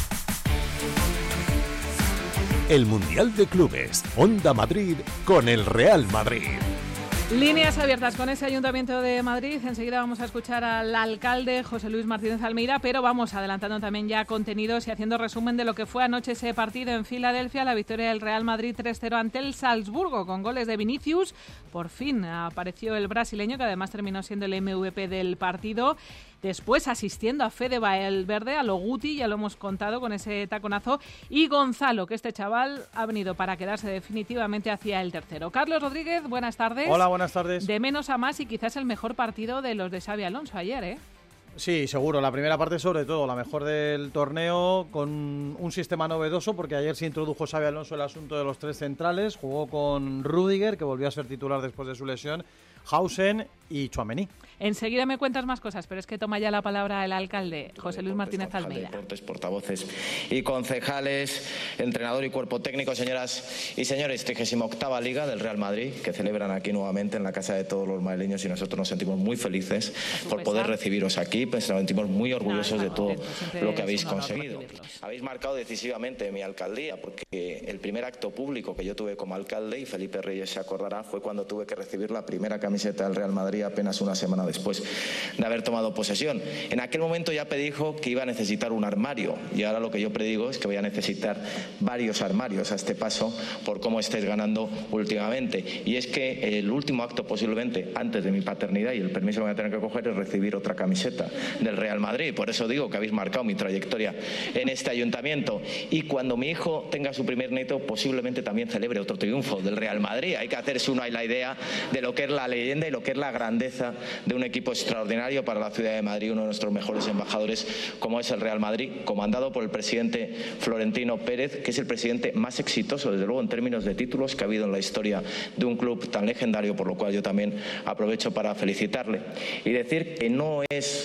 El Mundial de Clubes, Onda Madrid con el Real Madrid.
Líneas abiertas con ese Ayuntamiento de Madrid. Enseguida vamos a escuchar al alcalde José Luis Martínez Almeida, pero vamos adelantando también ya contenidos y haciendo resumen de lo que fue anoche ese partido en Filadelfia, la victoria del Real Madrid 3-0 ante el Salzburgo con goles de Vinicius. Por fin apareció el brasileño, que además terminó siendo el MVP del partido. Después asistiendo a Fede Valverde, a lo Guti, ya lo hemos contado con ese taconazo, y Gonzalo, que este chaval ha venido para quedarse definitivamente hacia el tercero. Carlos Rodríguez, buenas tardes.
Hola, buenas tardes.
De menos a más y quizás el mejor partido de los de Xabi Alonso ayer, ¿eh?
Sí, seguro. La primera parte sobre todo, la mejor del torneo, con un sistema novedoso, porque ayer se introdujo Xabi Alonso el asunto de los tres centrales, jugó con Rüdiger, que volvió a ser titular después de su lesión, Hausen y Tchouaméni.
Enseguida me cuentas más cosas, pero es que toma ya la palabra el alcalde, José Luis Martínez Almeida.
Deportes, portavoces y concejales, entrenador y cuerpo técnico, señoras y señores, 38ª Liga del Real Madrid, que celebran aquí nuevamente en la casa de todos los madrileños, y nosotros nos sentimos muy felices por poder recibiros aquí, pues nos sentimos muy orgullosos de todo lo que habéis conseguido. Habéis marcado decisivamente mi alcaldía, porque el primer acto público que yo tuve como alcalde, y Felipe Reyes se acordará, fue cuando tuve que recibir la primera camiseta del Real Madrid apenas una semana después de haber tomado posesión. En aquel momento ya predijo que iba a necesitar un armario, y ahora lo que yo predigo es que voy a necesitar varios armarios a este paso por cómo estáis ganando últimamente. Y es que el último acto posiblemente antes de mi paternidad, y el permiso que voy a tener que coger, es recibir otra camiseta del Real Madrid. Por eso digo que habéis marcado mi trayectoria en este ayuntamiento, y cuando mi hijo tenga su primer nieto posiblemente también celebre otro triunfo del Real Madrid. Hay que hacerse uno ahí la idea de lo que es la leyenda y lo que es la grandeza de un equipo extraordinario para la ciudad de Madrid, uno de nuestros mejores embajadores como es el Real Madrid, comandado por el presidente Florentino Pérez, que es el presidente más exitoso desde luego en términos de títulos que ha habido en la historia de un club tan legendario, por lo cual yo también aprovecho para felicitarle y decir que no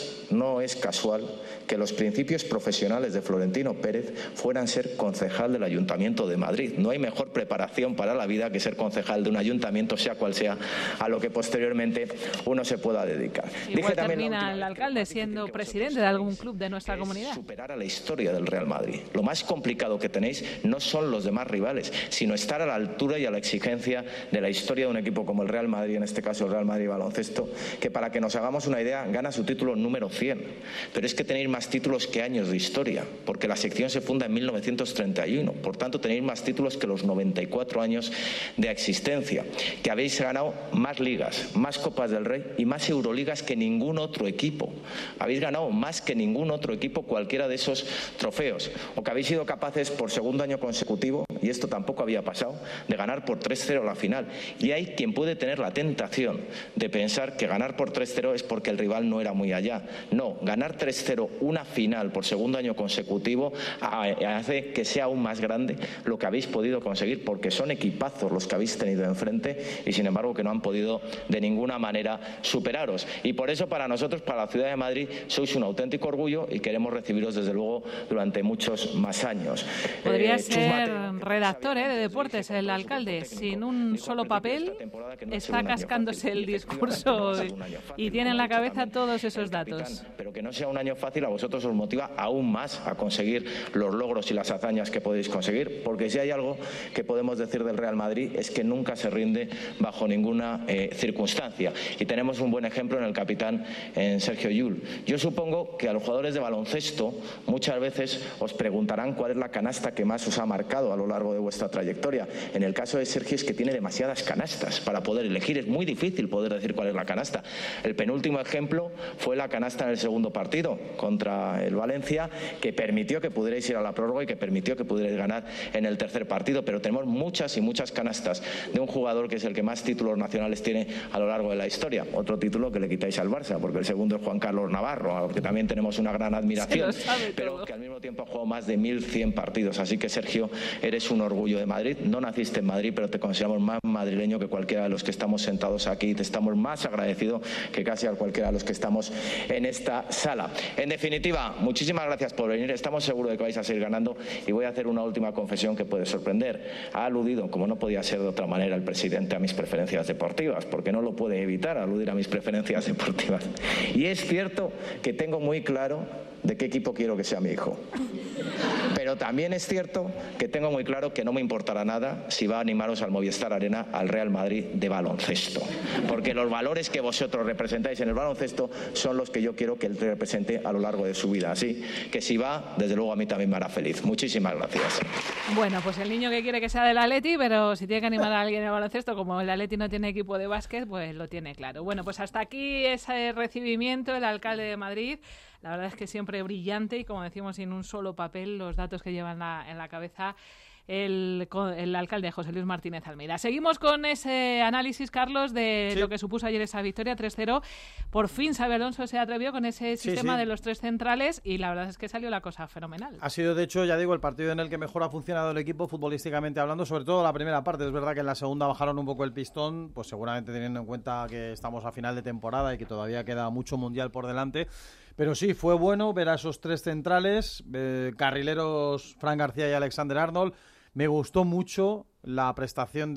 es casual que los principios profesionales de Florentino Pérez fueran ser concejal del Ayuntamiento de Madrid. No hay mejor preparación para la vida que ser concejal de un ayuntamiento, sea cual sea, a lo que posteriormente posteriormente uno se pueda dedicar.
Igual termina el alcalde siendo presidente de algún club de nuestra comunidad.
Superar a la historia del Real Madrid. Lo más complicado que tenéis no son los demás rivales, sino estar a la altura y a la exigencia de la historia de un equipo como el Real Madrid, en este caso el Real Madrid Baloncesto, que para que nos hagamos una idea gana su título número 100. Pero es que tenéis más títulos que años de historia, porque la sección se funda en 1931, por tanto tenéis más títulos que los 94 años de existencia, que habéis ganado más ligas, más Copas del Rey y más Euroligas que ningún otro equipo. Habéis ganado más que ningún otro equipo cualquiera de esos trofeos, o que habéis sido capaces por segundo año consecutivo, y esto tampoco había pasado, de ganar por 3-0 la final. Y hay quien puede tener la tentación de pensar que ganar por 3-0 es porque el rival no era muy allá. No, ganar 3-0 una final por segundo año consecutivo hace que sea aún más grande lo que habéis podido conseguir, porque son equipazos los que habéis tenido enfrente y sin embargo que no han podido de ninguna manera superaros. Y por eso para nosotros, para la ciudad de Madrid, sois un auténtico orgullo y queremos recibiros desde luego durante muchos más años.
Podría ser redactor de deportes el alcalde. Sin un solo papel está cascándose el discurso y tiene en la cabeza todos esos datos.
Pero que no sea un año fácil, a vosotros os motiva aún más a conseguir los logros y las hazañas que podéis conseguir, porque si hay algo que podemos decir del Real Madrid es que nunca se rinde bajo ninguna circunstancia, y tenemos un buen ejemplo en el capitán, en Sergio Llull. Yo supongo que a los jugadores de baloncesto muchas veces os preguntarán cuál es la canasta que más os ha marcado a lo largo de vuestra trayectoria. En el caso de Sergio es que tiene demasiadas canastas para poder elegir, es muy difícil poder decir cuál es la canasta. El penúltimo ejemplo fue la canasta en el segundo partido contra el Valencia, que permitió que pudierais ir a la prórroga y que permitió que pudierais ganar en el tercer partido, pero tenemos muchas y muchas canastas de un jugador que es el que más títulos nacionales tiene a lo largo de la historia. Otro título que le quitáis al Barça, porque el segundo es Juan Carlos Navarro, al que también tenemos una gran admiración, pero que al mismo tiempo ha jugado más de 1.100 partidos. Así que, Sergio, eres un orgullo de Madrid. No naciste en Madrid, pero te consideramos más madrileño que cualquiera de los que estamos sentados aquí. Te estamos más agradecido que casi a cualquiera de los que estamos en esta sala. En definitiva, muchísimas gracias por venir. Estamos seguros de que vais a seguir ganando, y voy a hacer una última confesión que puede sorprender. Ha aludido, como no podía ser de otra manera, el presidente a mis preferencias deportivas, porque no lo puede evitar aludir a mis preferencias deportivas. Y es cierto que tengo muy claro de qué equipo quiero que sea mi hijo. Pero también es cierto que tengo muy claro que no me importará nada si va a animaros al Movistar Arena al Real Madrid de baloncesto, porque los valores que vosotros representáis en el baloncesto son los que yo quiero que él represente a lo largo de su vida. Así que si va, desde luego a mí también me hará feliz. Muchísimas gracias.
Bueno, pues el niño que quiere que sea del Atleti, pero si tiene que animar a alguien en el baloncesto, como el Atleti no tiene equipo de básquet, pues lo tiene claro. Bueno, pues hasta aquí ese recibimiento del alcalde de Madrid. La verdad es que siempre brillante y, como decimos, sin un solo papel los datos que lleva en la cabeza el alcalde José Luis Martínez Almeida. Seguimos con ese análisis, Carlos, de lo que supuso ayer esa victoria 3-0. Por fin Xabi Alonso se atrevió con ese sistema de los tres centrales y la verdad es que salió la cosa fenomenal.
Ha sido, de hecho, ya digo, el partido en el que mejor ha funcionado el equipo futbolísticamente hablando, sobre todo la primera parte. Es verdad que en la segunda bajaron un poco el pistón, pues seguramente teniendo en cuenta que estamos a final de temporada y que todavía queda mucho mundial por delante. Pero sí, fue bueno ver a esos tres centrales, carrileros Fran García y Alexander Arnold. Me gustó mucho la prestación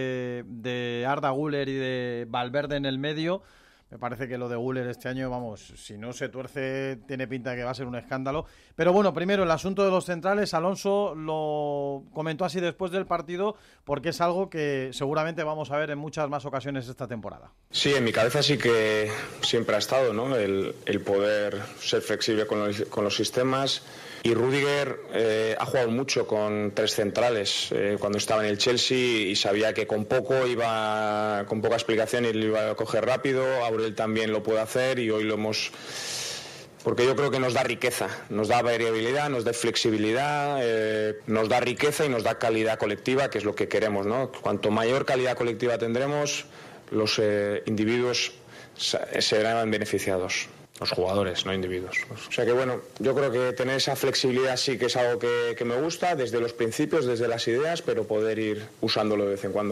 de Arda Güler y de Valverde en el medio. Me parece que lo de Güler este año, vamos, si no se tuerce, tiene pinta de que va a ser un escándalo. Pero bueno, primero el asunto de los centrales, Alonso lo comentó así después del partido, porque es algo que seguramente vamos a ver en muchas más ocasiones esta temporada.
Sí, en mi cabeza sí que siempre ha estado, ¿no? El poder ser flexible con los sistemas. Y Rudiger ha jugado mucho con tres centrales cuando estaba en el Chelsea y sabía que con poca explicación él iba a coger rápido. Aurel también lo puede hacer y hoy lo hemos... Porque yo creo que nos da riqueza, nos da variabilidad, nos da flexibilidad, nos da riqueza y nos da calidad colectiva, que es lo que queremos, ¿no? Cuanto mayor calidad colectiva tendremos, los individuos serán beneficiados. Los jugadores, no individuos. O sea que bueno, yo creo que tener esa flexibilidad sí que es algo que me gusta desde los principios, desde las ideas, pero poder ir usándolo de vez en cuando.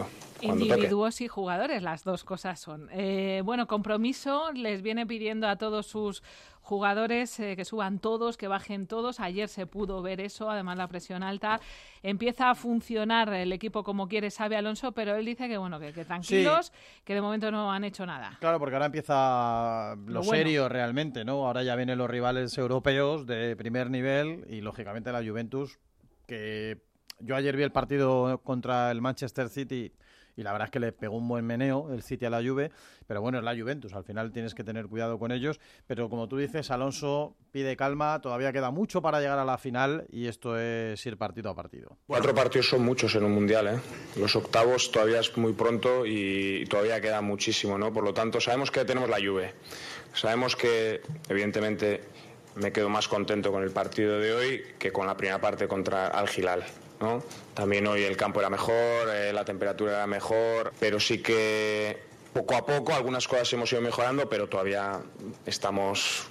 Individuos y jugadores, las dos cosas son. Bueno, compromiso, les viene pidiendo a todos sus jugadores que suban todos, que bajen todos. Ayer se pudo ver eso, además la presión alta. Empieza a funcionar el equipo como quiere Xabi Alonso, pero él dice que bueno, que tranquilos, que de momento no han hecho nada.
Claro, porque ahora empieza lo serio realmente, ¿no? Ahora ya vienen los rivales europeos de primer nivel y lógicamente la Juventus, que yo ayer vi el partido contra el Manchester City y la verdad es que le pegó un buen meneo el City a la Juve, pero bueno, es la Juventus, al final tienes que tener cuidado con ellos, pero como tú dices, Alonso pide calma, todavía queda mucho para llegar a la final y esto es ir partido a partido.
4 partidos son muchos en un mundial, ¿eh? Los octavos todavía es muy pronto y todavía queda muchísimo, ¿no? Por lo tanto, sabemos que tenemos la Juve, sabemos que evidentemente me quedo más contento con el partido de hoy que con la primera parte contra Al Hilal, ¿no? También hoy el campo era mejor, la temperatura era mejor, pero sí que poco a poco algunas cosas hemos ido mejorando, pero todavía estamos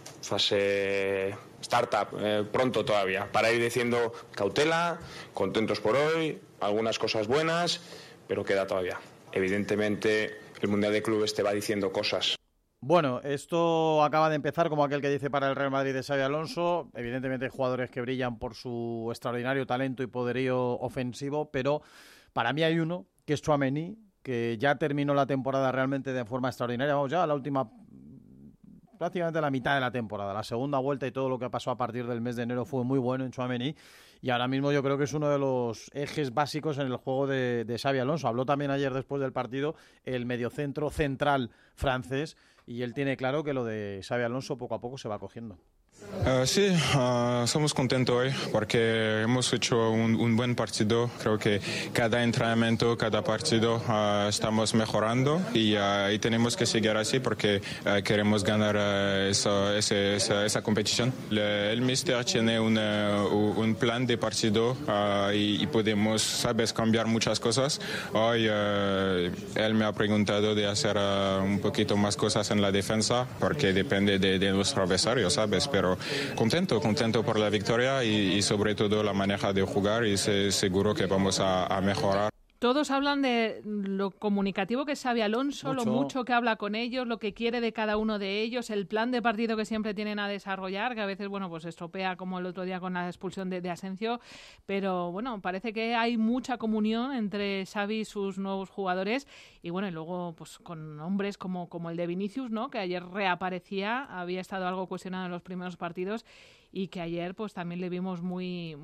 fase startup, pronto todavía, para ir diciendo cautela, contentos por hoy, algunas cosas buenas, pero queda todavía. Evidentemente el Mundial de Clubes te va diciendo cosas.
Bueno, esto acaba de empezar como aquel que dice para el Real Madrid de Xabi Alonso. Evidentemente hay jugadores que brillan por su extraordinario talento y poderío ofensivo, pero para mí hay uno, que es Tchouaméni, que ya terminó la temporada realmente de forma extraordinaria. Vamos ya a la última, prácticamente la mitad de la temporada. La segunda vuelta y todo lo que pasó a partir del mes de enero fue muy bueno en Tchouaméni. Y ahora mismo yo creo que es uno de los ejes básicos en el juego de Xabi Alonso. Habló también ayer después del partido el mediocentro central francés y él tiene claro que lo de Xabi Alonso poco a poco se va cogiendo.
Sí, somos contentos hoy porque hemos hecho un buen partido. Creo que cada entrenamiento, cada partido estamos mejorando y tenemos que seguir así porque queremos ganar esa competición. El míster tiene un plan de partido y podemos, sabes, cambiar muchas cosas. Hoy él me ha preguntado de hacer un poquito más cosas en la defensa porque depende de nuestro adversario, sabes, pero contento por la victoria y sobre todo la manera de jugar y seguro que vamos a mejorar.
Todos hablan de lo comunicativo que es Xabi Alonso, lo mucho que habla con ellos, lo que quiere de cada uno de ellos, el plan de partido que siempre tienen a desarrollar, que a veces bueno pues estropea como el otro día con la expulsión de Asensio, pero bueno, parece que hay mucha comunión entre Xavi y sus nuevos jugadores y bueno, y luego pues con hombres como el de Vinicius, ¿no? Que ayer reaparecía, había estado algo cuestionado en los primeros partidos y que ayer pues también le vimos muy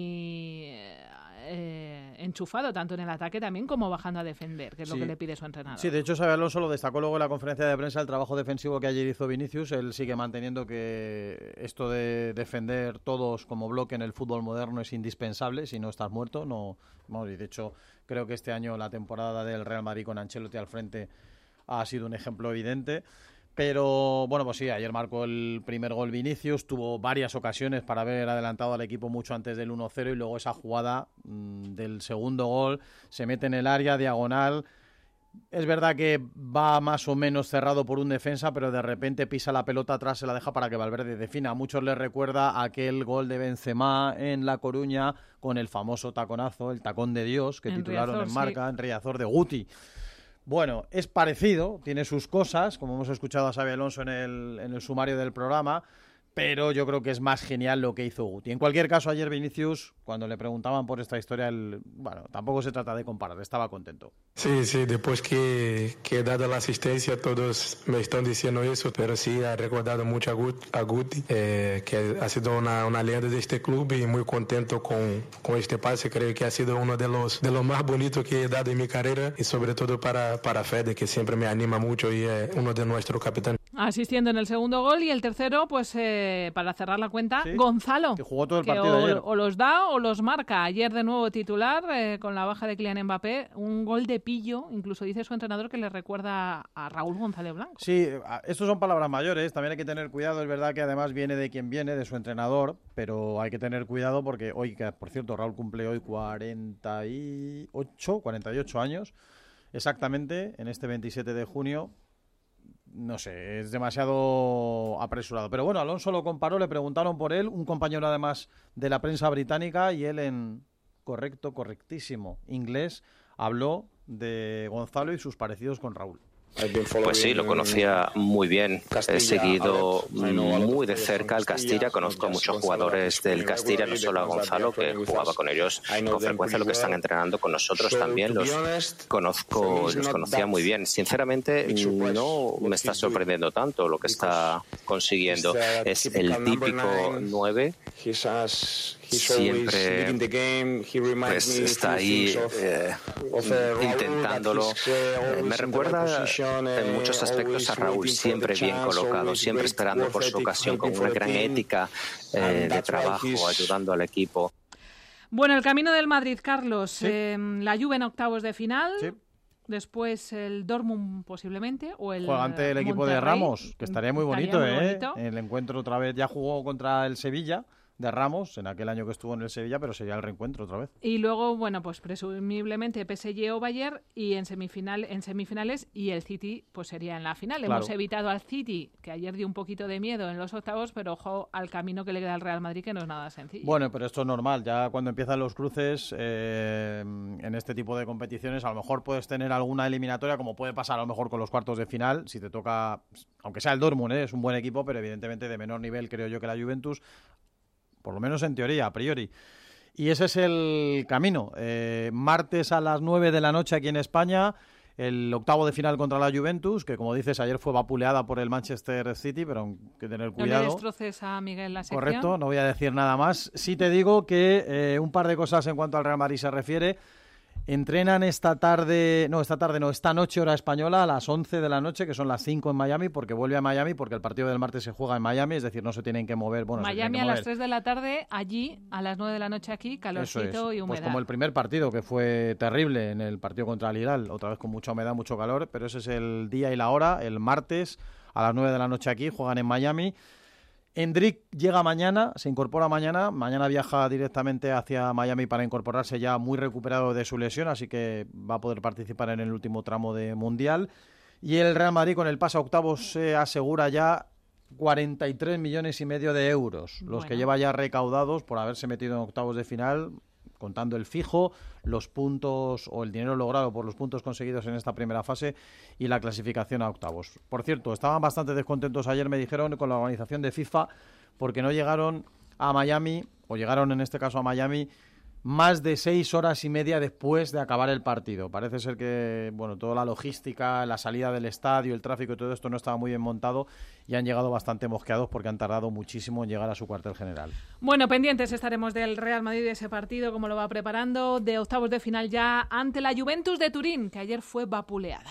enchufado tanto en el ataque también como bajando a defender, que es lo que le pide su entrenador.
Sí, de hecho Xabi Alonso lo destacó luego en la conferencia de prensa el trabajo defensivo que ayer hizo Vinicius. Él sigue manteniendo que esto de defender todos como bloque en el fútbol moderno es indispensable, si no estás muerto. Y de hecho creo que este año la temporada del Real Madrid con Ancelotti al frente ha sido un ejemplo evidente. Pero bueno, pues sí, ayer marcó el primer gol Vinicius, tuvo varias ocasiones para haber adelantado al equipo mucho antes del 1-0 y luego esa jugada del segundo gol, se mete en el área diagonal. Es verdad que va más o menos cerrado por un defensa, pero de repente pisa la pelota atrás, se la deja para que Valverde defina. A muchos les recuerda aquel gol de Benzema en La Coruña con el famoso taconazo, el tacón de Dios, que titularon en Marca, en Riazor de Guti. Bueno, es parecido, tiene sus cosas, como hemos escuchado a Xabi Alonso en el sumario del programa, pero yo creo que es más genial lo que hizo Guti. En cualquier caso, ayer Vinicius, cuando le preguntaban por esta historia, tampoco se trata de comparar, estaba contento.
Sí, después que he dado la asistencia, todos me están diciendo eso, pero sí, he recordado mucho a Guti, que ha sido una leyenda de este club y muy contento con este pase. Creo que ha sido uno de los más bonitos que he dado en mi carrera y sobre todo para Fede, que siempre me anima mucho y es uno de nuestros capitanes.
Asistiendo en el segundo gol y el tercero, pues para cerrar la cuenta, ¿sí? Gonzalo,
que jugó todo el partido ayer.
O los da o los marca. Ayer de nuevo titular, con la baja de Kylian Mbappé, un gol de pillo, incluso dice su entrenador que le recuerda a Raúl González Blanco.
Sí, estos son palabras mayores, también hay que tener cuidado, es verdad que además viene de quien viene, de su entrenador, pero hay que tener cuidado porque hoy, que por cierto Raúl cumple hoy 48 años, exactamente, en este 27 de junio, no sé, es demasiado apresurado. Pero bueno, Alonso lo comparó, le preguntaron por él, un compañero además de la prensa británica, y él en correctísimo inglés habló de Gonzalo y sus parecidos con Raúl.
Pues sí, lo conocía muy bien. He seguido muy de cerca el Castilla. Conozco a muchos jugadores del Castilla, no solo a Gonzalo, que jugaba con ellos con frecuencia, lo que están entrenando con nosotros también. Los conocía muy bien. Sinceramente, no me está sorprendiendo tanto lo que está consiguiendo. Es el típico 9. Siempre pues está ahí intentándolo. Me recuerda en muchos aspectos a Raúl, siempre bien colocado, siempre esperando por su ocasión, con una gran ética de trabajo, ayudando al equipo.
Bueno, el camino del Madrid, Carlos. ¿Sí? La Juve en octavos de final.
Sí.
Después el Dortmund posiblemente. O el
juega ante el equipo
Monterrey,
de Ramos, que estaría muy bonito,
muy bonito.
El encuentro otra vez, ya jugó contra el Sevilla de Ramos en aquel año que estuvo en el Sevilla, pero sería el reencuentro otra vez.
Y luego, bueno, pues presumiblemente PSG o Bayern, y en semifinales, y el City pues sería en la final. Claro. Hemos evitado al City, que ayer dio un poquito de miedo en los octavos, pero ojo al camino que le queda al Real Madrid, que no es nada sencillo.
Bueno, pero esto es normal, ya cuando empiezan los cruces en este tipo de competiciones, a lo mejor puedes tener alguna eliminatoria, como puede pasar a lo mejor con los cuartos de final, si te toca, aunque sea el Dortmund, es un buen equipo, pero evidentemente de menor nivel creo yo que la Juventus, por lo menos en teoría, a priori. Y ese es el camino. Martes a las 9 de la noche aquí en España, el octavo de final contra la Juventus, que como dices, ayer fue vapuleada por el Manchester City, pero hay que tener cuidado.
No le destroces a Miguel la sección.
Correcto, no voy a decir nada más. Sí te digo que un par de cosas en cuanto al Real Madrid se refiere. Entrenan esta noche hora española a las 11 de la noche, que son las 5 en Miami, porque vuelve a Miami, porque el partido del martes se juega en Miami, es decir, no se tienen que mover. Bueno,
Miami a las 3 de la tarde, allí a las 9 de la noche aquí, calorcito y humedad.
Pues como el primer partido, que fue terrible en el partido contra el Hilal, otra vez con mucha humedad, mucho calor, pero ese es el día y la hora, el martes a las 9 de la noche aquí, juegan en Miami. Endrick llega mañana, se incorpora mañana viaja directamente hacia Miami para incorporarse ya muy recuperado de su lesión, así que va a poder participar en el último tramo de Mundial. Y el Real Madrid con el pase a octavos se asegura ya 43,5 millones de euros, los que lleva ya recaudados por haberse metido en octavos de final, contando el fijo, los puntos o el dinero logrado por los puntos conseguidos en esta primera fase y la clasificación a octavos. Por cierto, estaban bastante descontentos ayer, me dijeron, con la organización de FIFA, porque no llegaron a Miami, o llegaron en este caso a Miami, más de 6 horas y media después de acabar el partido. Parece ser que, bueno, toda la logística, la salida del estadio, el tráfico y todo esto no estaba muy bien montado y han llegado bastante mosqueados porque han tardado muchísimo en llegar a su cuartel general.
Bueno, pendientes estaremos del Real Madrid, de ese partido, cómo lo va preparando, de octavos de final ya ante la Juventus de Turín, que ayer fue vapuleada.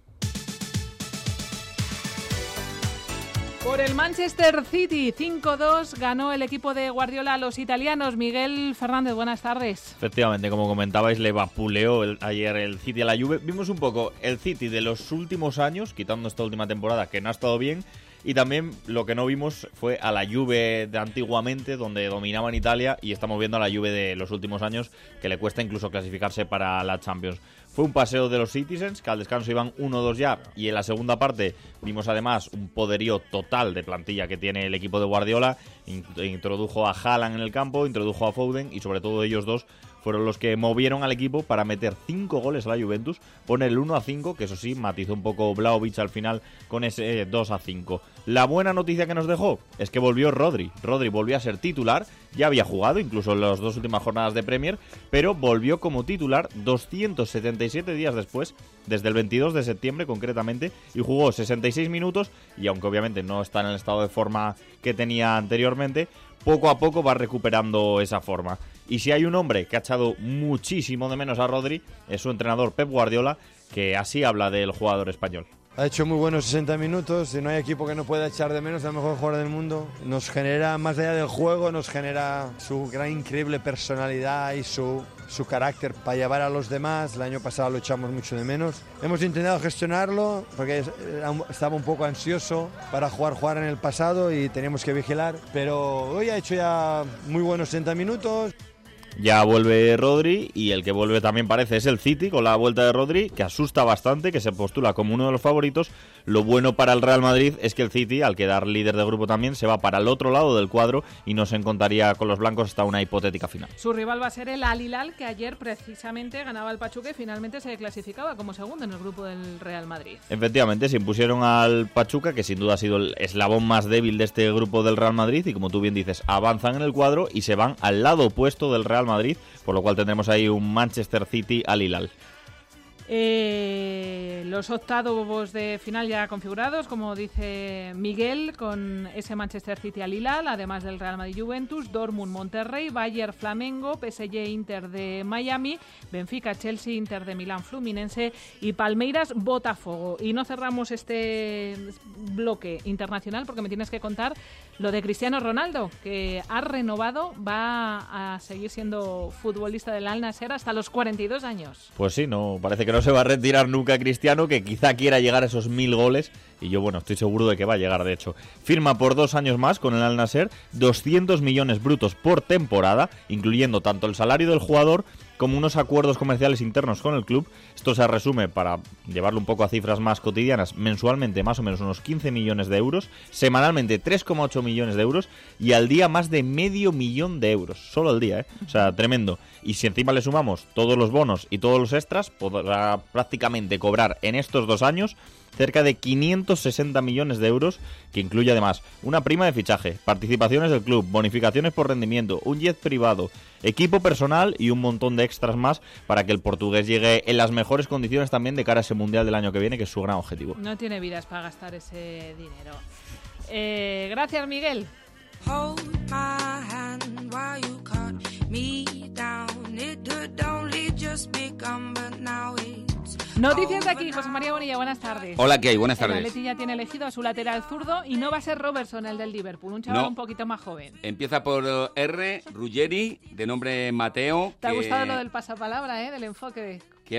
Por el Manchester City, 5-2 ganó el equipo de Guardiola a los italianos. Miguel Fernández, buenas tardes.
Efectivamente, como comentabais, le vapuleó ayer el City a la Juve. Vimos un poco el City de los últimos años, quitando esta última temporada, que no ha estado bien. Y también lo que no vimos fue a la Juve de antiguamente, donde dominaba en Italia, y estamos viendo a la Juve de los últimos años, que le cuesta incluso clasificarse para la Champions. Fue un paseo de los Citizens, que al descanso iban 1-2 ya, y en la segunda parte vimos además un poderío total de plantilla que tiene el equipo de Guardiola. Introdujo a Haaland en el campo, introdujo a Foden, y sobre todo ellos dos fueron los que movieron al equipo para meter 5 goles a la Juventus, poner el 1-5, que eso sí, matizó un poco Vlahovic al final con ese 2-5. La buena noticia que nos dejó es que volvió Rodri. Rodri volvió a ser titular, ya había jugado incluso en las 2 últimas jornadas de Premier, pero volvió como titular 277 días después, desde el 22 de septiembre concretamente, y jugó 66 minutos, y aunque obviamente no está en el estado de forma que tenía anteriormente, poco a poco va recuperando esa forma. Y si hay un hombre que ha echado muchísimo de menos a Rodri, es su entrenador Pep Guardiola, que así habla del jugador español.
Ha hecho muy buenos 60 minutos y no hay equipo que no pueda echar de menos al mejor jugador del mundo. Nos genera, más allá del juego, nos genera su gran, increíble personalidad y su carácter para llevar a los demás. El año pasado lo echamos mucho de menos. Hemos intentado gestionarlo porque estaba un poco ansioso para jugar en el pasado y teníamos que vigilar. Pero hoy ha hecho ya muy buenos 60 minutos.
Ya vuelve Rodri, y el que vuelve también parece es el City con la vuelta de Rodri, que asusta bastante, que se postula como uno de los favoritos. Lo bueno para el Real Madrid es que el City, al quedar líder de grupo también, se va para el otro lado del cuadro y no se encontraría con los blancos hasta una hipotética final.
Su rival va a ser el Al Hilal, que ayer precisamente ganaba el Pachuca y finalmente se clasificaba como segundo en el grupo del Real Madrid.
Efectivamente, se impusieron al Pachuca, que sin duda ha sido el eslabón más débil de este grupo del Real Madrid, y como tú bien dices, avanzan en el cuadro y se van al lado opuesto del Real Madrid, por lo cual tendremos ahí un Manchester City Al Hilal.
Los octavos de final ya configurados, como dice Miguel, con ese Manchester City Al Hilal, además del Real Madrid Juventus, Dortmund Monterrey, Bayern Flamengo, PSG Inter de Miami, Benfica Chelsea, Inter de Milán Fluminense y Palmeiras Botafogo. Y no cerramos este bloque internacional porque me tienes que contar lo de Cristiano Ronaldo, que ha renovado, va a seguir siendo futbolista del Al Nassr hasta los 42 años.
Pues sí, no parece que no se va a retirar nunca Cristiano, que quizá quiera llegar a esos 1000 goles, y yo, bueno, estoy seguro de que va a llegar, de hecho. Firma por 2 años más con el Al Nassr, 200 millones brutos por temporada, incluyendo tanto el salario del jugador como unos acuerdos comerciales internos con el club. Esto se resume, para llevarlo un poco a cifras más cotidianas, mensualmente más o menos unos 15 millones de euros, semanalmente 3,8 millones de euros y al día más de medio millón de euros, solo al día, ¿eh? O sea, tremendo. Y si encima le sumamos todos los bonos y todos los extras, podrá prácticamente cobrar en estos 2 años cerca de 560 millones de euros, que incluye además una prima de fichaje, participaciones del club, bonificaciones por rendimiento, un jet privado, equipo personal y un montón de extras más para que el portugués llegue en las mejores condiciones también de cara a ese Mundial del año que viene, que es su gran objetivo.
No tiene vidas para gastar ese dinero. Gracias, Miguel. Hold my hand while you cut me down. It would only just become, but now it's... Noticias de aquí, José María Bonilla, buenas tardes.
Hola, ¿qué hay? Buenas tardes.
El Atleti ya tiene elegido a su lateral zurdo y no va a ser Robertson, el del Liverpool, un chaval un poquito más joven.
Empieza por R, Ruggeri, de nombre Mateo.
¿Te ha gustado lo del pasapalabra, del enfoque?
Que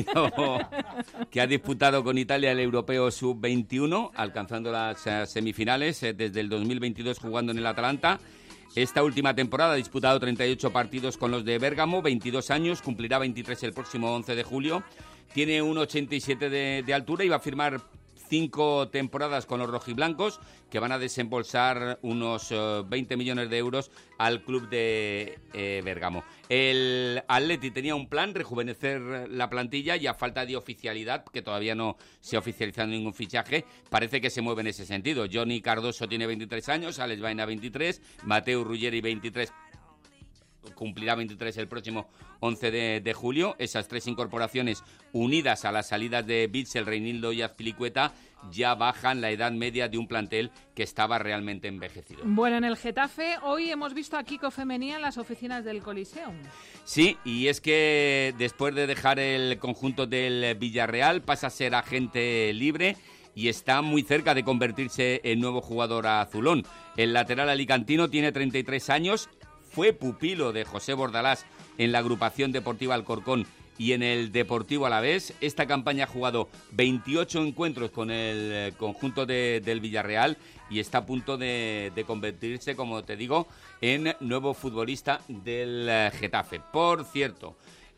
ha disputado con Italia el Europeo Sub-21, alcanzando las semifinales desde el 2022 jugando en el Atalanta. Esta última temporada ha disputado 38 partidos con los de Bérgamo, 22 años, cumplirá 23 el próximo 11 de julio. Tiene 1,87 de altura y va a firmar 5 temporadas con los rojiblancos, que van a desembolsar unos 20 millones de euros al club de Bérgamo. El Atleti tenía un plan, rejuvenecer la plantilla, y a falta de oficialidad, que todavía no se ha oficializado ningún fichaje, parece que se mueve en ese sentido. Johnny Cardoso tiene 23 años, Alex Baena 23, Mateo Ruggeri 23, cumplirá 23 el próximo 11 de julio. Esas 3 incorporaciones, unidas a las salidas de Bitzel, Reinildo y Azpilicueta, ya bajan la edad media de un plantel que estaba realmente envejecido.
Bueno, en el Getafe hoy hemos visto a Kiko Femenía en las oficinas del Coliseum.
Sí, y es que después de dejar el conjunto del Villarreal pasa a ser agente libre y está muy cerca de convertirse en nuevo jugador azulón. El lateral alicantino tiene 33 años, fue pupilo de José Bordalás en la agrupación deportiva Alcorcón y en el Deportivo Alavés. Esta campaña ha jugado 28 encuentros con el conjunto del Villarreal y está a punto de convertirse, como te digo, en nuevo futbolista del Getafe. Por cierto,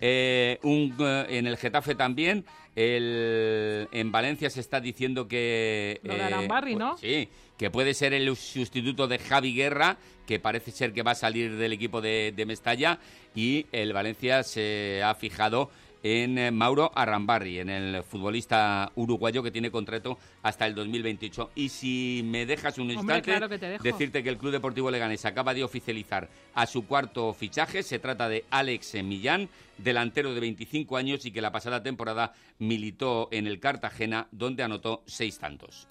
en el Getafe también, en Valencia se está diciendo que...
Lo de Arambarri, ¿no?
Sí, que puede ser el sustituto de Javi Guerra, que parece ser que va a salir del equipo de Mestalla, y el Valencia se ha fijado en Mauro Arambarri, en el futbolista uruguayo que tiene contrato hasta el 2028. Y si me dejas un instante,
claro que te dejo.
Decirte que el Club Deportivo Leganés acaba de oficializar a su cuarto fichaje. Se trata de Alex Millán, delantero de 25 años y que la pasada temporada militó en el Cartagena, donde anotó 6 tantos.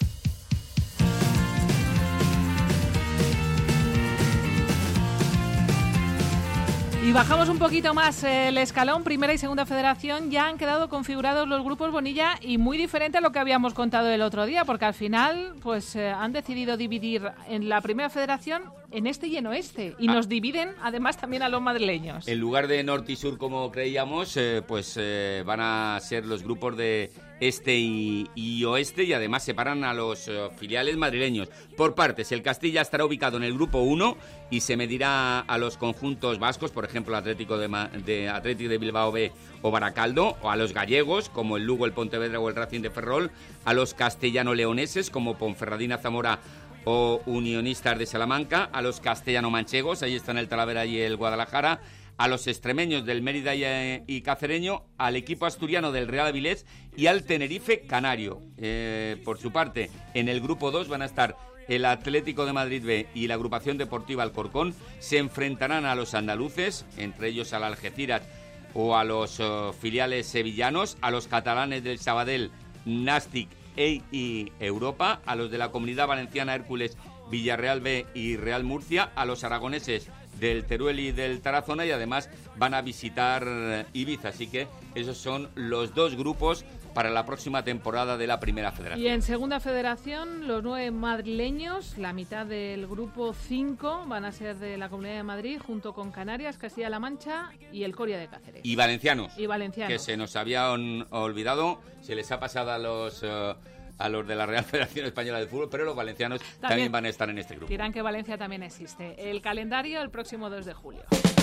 Y bajamos un poquito más el escalón. Primera y segunda federación ya han quedado configurados los grupos, Bonilla, y muy diferente a lo que habíamos contado el otro día, porque al final pues han decidido dividir en la primera federación en este y en oeste, y nos dividen además también a los madrileños.
En lugar de norte y sur como creíamos, van a ser los grupos de este y oeste, y además separan a los filiales madrileños. Por partes, el Castilla estará ubicado en el grupo 1 y se medirá a los conjuntos vascos, por ejemplo, Atlético de Bilbao B o Baracaldo, o a los gallegos, como el Lugo, el Pontevedra o el Racing de Ferrol, a los castellano-leoneses, como Ponferradina, Zamora o Unionistas de Salamanca, a los castellano-manchegos, ahí están el Talavera y el Guadalajara, a los extremeños del Mérida y Cacereño, al equipo asturiano del Real Avilés y al Tenerife Canario. Por su parte, en el grupo 2 van a estar el Atlético de Madrid B y la agrupación deportiva Alcorcón. Se enfrentarán a los andaluces, entre ellos al Algeciras o a los filiales sevillanos, a los catalanes del Sabadell, Nàstic y Europa, a los de la Comunidad Valenciana Hércules, Villarreal B y Real Murcia, a los aragoneses del Teruel y del Tarazona, y además van a visitar Ibiza. Así que esos son los 2 grupos para la próxima temporada de la Primera Federación.
Y en Segunda Federación, los 9 madrileños, la mitad del grupo 5, van a ser de la Comunidad de Madrid, junto con Canarias, Castilla-La Mancha y el Coria de Cáceres.
Y valencianos.
Que
se nos habían olvidado, se les ha pasado a los de la Real Federación Española de Fútbol, pero los valencianos también van a estar en este grupo.
Dirán que Valencia también existe. El calendario el próximo 2 de julio.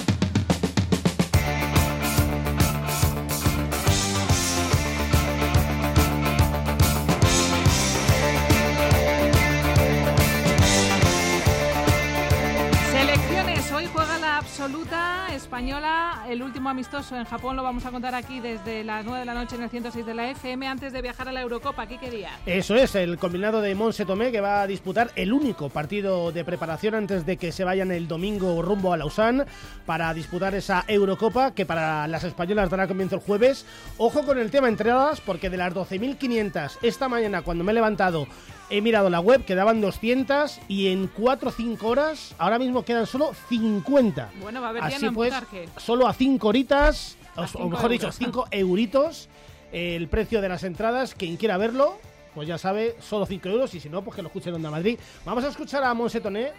Hoy juega la absoluta española, el último amistoso en Japón, lo vamos a contar aquí desde las 9 de la noche en el 106 de la FM, antes de viajar a la Eurocopa. ¿Qué quería?
Eso es, el combinado de Montse Tomé, que va a disputar el único partido de preparación antes de que se vayan el domingo rumbo a Lausanne para disputar esa Eurocopa, que para las españolas dará comienzo el jueves. Ojo con el tema entradas, porque de las 12.500 esta mañana, cuando me he levantado, he mirado la web, quedaban 200 y en 4 o 5 horas ahora mismo quedan solo 50.
Bueno, va a haber
así pues, solo a 5 horitas, o mejor dicho, 5 euritos, el precio de las entradas. Quien quiera verlo, pues ya sabe, solo 5 euros, y si no, pues que lo escuche en Onda Madrid. Vamos a escuchar a Montse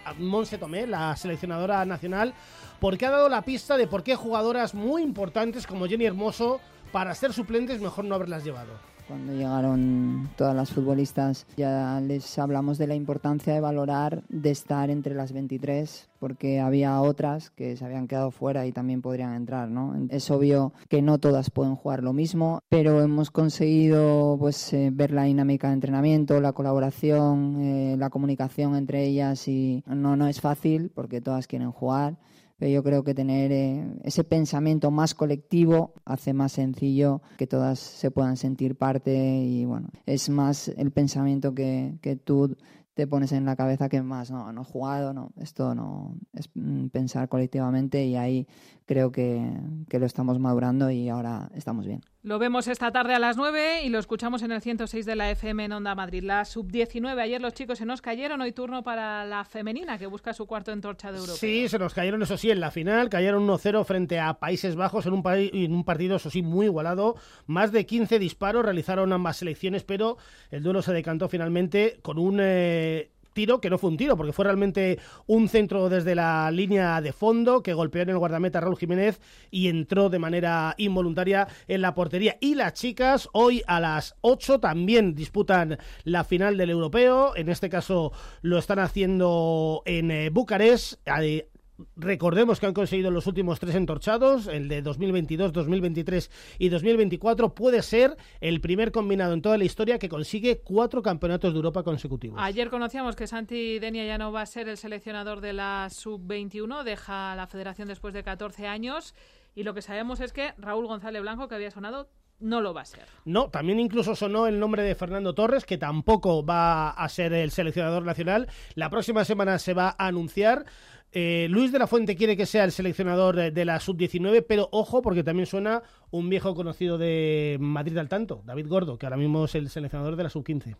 Tomé, la seleccionadora nacional, porque ha dado la pista de por qué jugadoras muy importantes como Jenny Hermoso, para ser suplentes, mejor no haberlas llevado.
Cuando llegaron todas las futbolistas ya les hablamos de la importancia de valorar, de estar entre las 23, porque había otras que se habían quedado fuera y también podrían entrar, ¿no? Es obvio que no todas pueden jugar lo mismo, pero hemos conseguido ver la dinámica de entrenamiento, la colaboración, la comunicación entre ellas, y no es fácil porque todas quieren jugar. Pero yo creo que tener ese pensamiento más colectivo hace más sencillo que todas se puedan sentir parte, y bueno, es más el pensamiento que tú te pones en la cabeza que más, no he jugado, no, esto no, es pensar colectivamente, y ahí creo que lo estamos madurando y ahora estamos bien.
Lo vemos esta tarde a las 9 y lo escuchamos en el 106 de la FM en Onda Madrid. La sub-19, ayer los chicos se nos cayeron, hoy turno para la femenina, que busca su cuarto entorchado europeo.
Sí, se nos cayeron, eso sí, en la final, cayeron 1-0 frente a Países Bajos en un partido, eso sí, muy igualado. Más de 15 disparos realizaron ambas selecciones, pero el duelo se decantó finalmente con un tiro que no fue un tiro, porque fue realmente un centro desde la línea de fondo que golpeó en el guardameta Raúl Jiménez y entró de manera involuntaria en la portería. Y las chicas hoy a las 8 también disputan la final del europeo, en este caso lo están haciendo en Bucarest. Recordemos que han conseguido los últimos 3 entorchados, el de 2022, 2023 y 2024. Puede ser el primer combinado en toda la historia que consigue 4 campeonatos de Europa consecutivos.
Ayer conocíamos que Santi Denia ya no va a ser el seleccionador de la sub-21, deja la federación después de 14 años, y lo que sabemos es que Raúl González Blanco, que había sonado, no lo va a ser. No, también incluso sonó el nombre de Fernando Torres, que tampoco va a ser el seleccionador nacional. La próxima semana se va a anunciar. Luis de la Fuente quiere que sea el seleccionador de la sub-19, pero ojo, porque también suena un viejo conocido de Madrid al tanto, David Gordo, que ahora mismo es el seleccionador de la sub-15.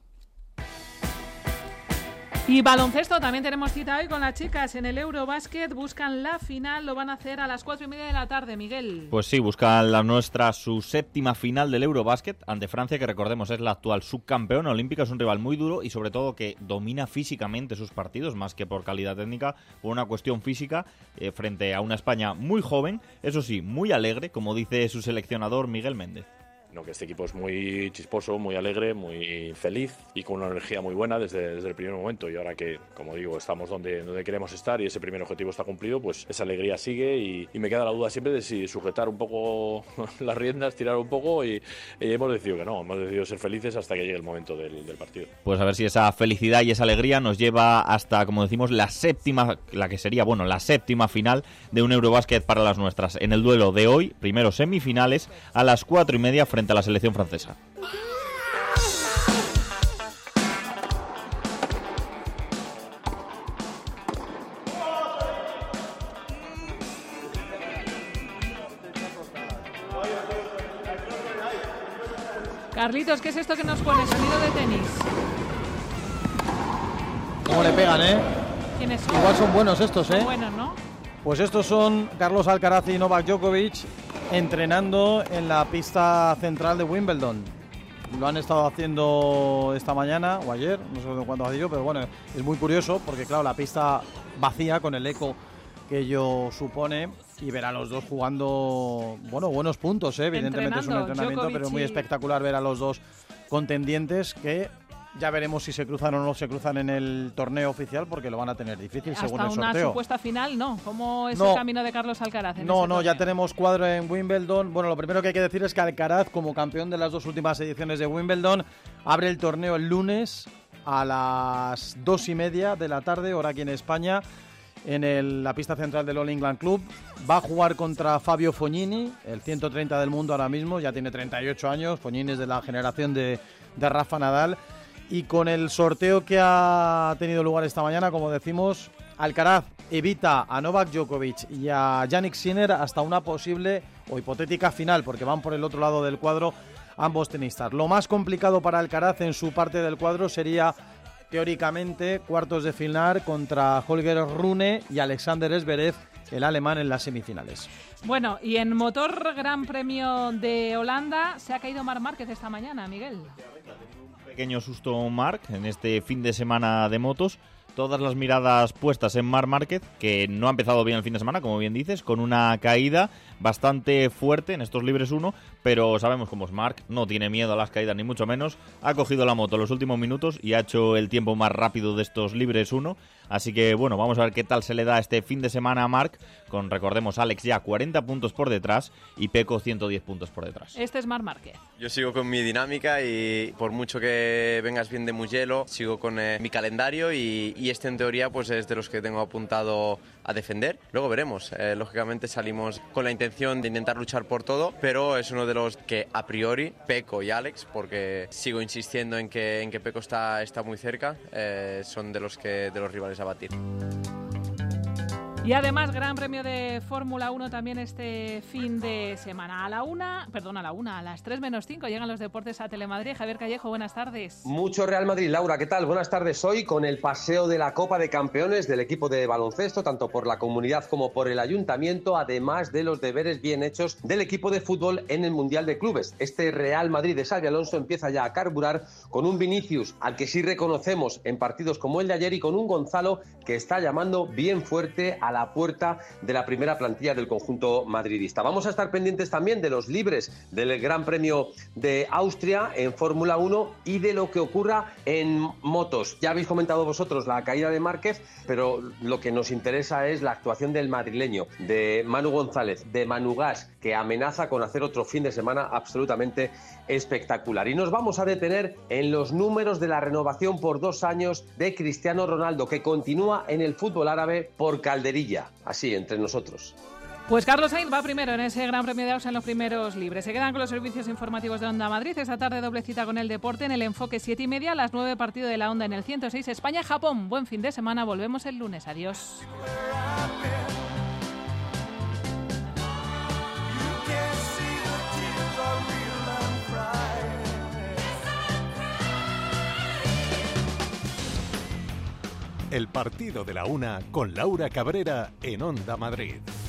Y baloncesto, también tenemos cita hoy con las chicas en el Eurobásquet. Buscan la final, lo van a hacer a las 4:30 de la tarde, Miguel.
Pues sí, buscan la nuestra su séptima final del Eurobásquet ante Francia, que recordemos es la actual subcampeona olímpica. Es un rival muy duro y sobre todo que domina físicamente sus partidos, más que por calidad técnica, por una cuestión física, frente a una España muy joven, eso sí, muy alegre, como dice su seleccionador Miguel Méndez.
No, que este equipo es muy chisposo, muy alegre, muy feliz y con una energía muy buena desde el primer momento. Y ahora que, como digo, estamos donde queremos estar y ese primer objetivo está cumplido, pues esa alegría sigue y me queda la duda siempre de si sujetar un poco las riendas, tirar un poco y hemos decidido que no, hemos decidido ser felices hasta que llegue el momento del partido.
Pues a ver si esa felicidad y esa alegría nos lleva hasta, como decimos, la séptima final de un Eurobásquet para las nuestras. En el duelo de hoy, primero semifinales, a las 4:30 frente a la selección francesa.
Carlitos, ¿qué es esto que nos pone? Sonido de tenis.
¿Cómo le pegan,
¿Quiénes son?
Igual son buenos estos,
Buenos, ¿no?
Pues estos son Carlos Alcaraz y Novak Djokovic entrenando en la pista central de Wimbledon. Lo han estado haciendo esta mañana o ayer, no sé cuándo ha sido, pero bueno, es muy curioso porque claro, la pista vacía con el eco que ello supone y ver a los dos jugando, bueno, buenos puntos, evidentemente es un entrenamiento, Djokovic, pero muy espectacular ver a los dos contendientes que ya veremos si se cruzan o no se cruzan en el torneo oficial porque lo van a tener difícil según el sorteo.
Hasta una supuesta final, ¿no? ¿Cómo es el camino de Carlos Alcaraz?
Ya tenemos cuadro en Wimbledon. Bueno, lo primero que hay que decir es que Alcaraz, como campeón de las dos últimas ediciones de Wimbledon, abre el torneo el lunes a las 2:30 de la tarde, hora aquí en España, en la pista central del All England Club. Va a jugar contra Fabio Fognini, el 130 del mundo ahora mismo, ya tiene 38 años. Fognini es de la generación de Rafa Nadal. Y con el sorteo que ha tenido lugar esta mañana, como decimos, Alcaraz evita a Novak Djokovic y a Jannik Sinner hasta una posible o hipotética final, porque van por el otro lado del cuadro ambos tenistas. Lo más complicado para Alcaraz en su parte del cuadro sería, teóricamente, cuartos de final contra Holger Rune y Alexander Zverev, el alemán, en las semifinales.
Bueno, y en motor Gran Premio de Holanda se ha caído Marc Márquez esta mañana, Miguel.
Pequeño susto Marc en este fin de semana de motos. Todas las miradas puestas en Marc Márquez, que no ha empezado bien el fin de semana, como bien dices, con una caída bastante fuerte en estos libres 1, pero sabemos cómo es Marc, no tiene miedo a las caídas ni mucho menos. Ha cogido la moto en los últimos minutos y ha hecho el tiempo más rápido de estos libres 1. Así que bueno, vamos a ver qué tal se le da este fin de semana a Marc, con, recordemos, Alex ya 40 puntos por detrás y Pecco 110 puntos por detrás.
Este es Marc Márquez.
Yo sigo con mi dinámica y por mucho que vengas bien de Mugello, sigo con mi calendario y este en teoría pues es de los que tengo apuntado a defender. Luego veremos. Lógicamente salimos con la intención de intentar luchar por todo, pero es uno de los que a priori, Pecco y Alex, porque sigo insistiendo en que Pecco está muy cerca, son de los rivales a batir.
Y además, Gran Premio de Fórmula 1 también este fin de semana. A las 3 menos 5 llegan los deportes a Telemadrid. Javier Callejo, buenas tardes.
Mucho Real Madrid. Laura, ¿qué tal? Buenas tardes. Hoy con el paseo de la Copa de Campeones del equipo de baloncesto, tanto por la comunidad como por el ayuntamiento, además de los deberes bien hechos del equipo de fútbol en el Mundial de Clubes. Este Real Madrid de Xabi Alonso empieza ya a carburar con un Vinicius al que sí reconocemos en partidos como el de ayer y con un Gonzalo que está llamando bien fuerte a la puerta de la primera plantilla del conjunto madridista. Vamos a estar pendientes también de los libres del Gran Premio de Austria en Fórmula 1 y de lo que ocurra en motos. Ya habéis comentado vosotros la caída de Márquez, pero lo que nos interesa es la actuación del madrileño, de Manu González, de Manu Gas, que amenaza con hacer otro fin de semana absolutamente espectacular. Y nos vamos a detener en los números de la renovación por 2 años de Cristiano Ronaldo, que continúa en el fútbol árabe por calderilla, así entre nosotros.
Pues Carlos Sainz va primero en ese Gran Premio de Austria en los primeros libres. Se quedan con los servicios informativos de Onda Madrid. Esta tarde doble cita con el deporte en el Enfoque 7:30, a las 9 partido de la Onda en el 106 España-Japón. Buen fin de semana, volvemos el lunes. Adiós.
El partido de la 1 con Laura Cabrera en Onda Madrid.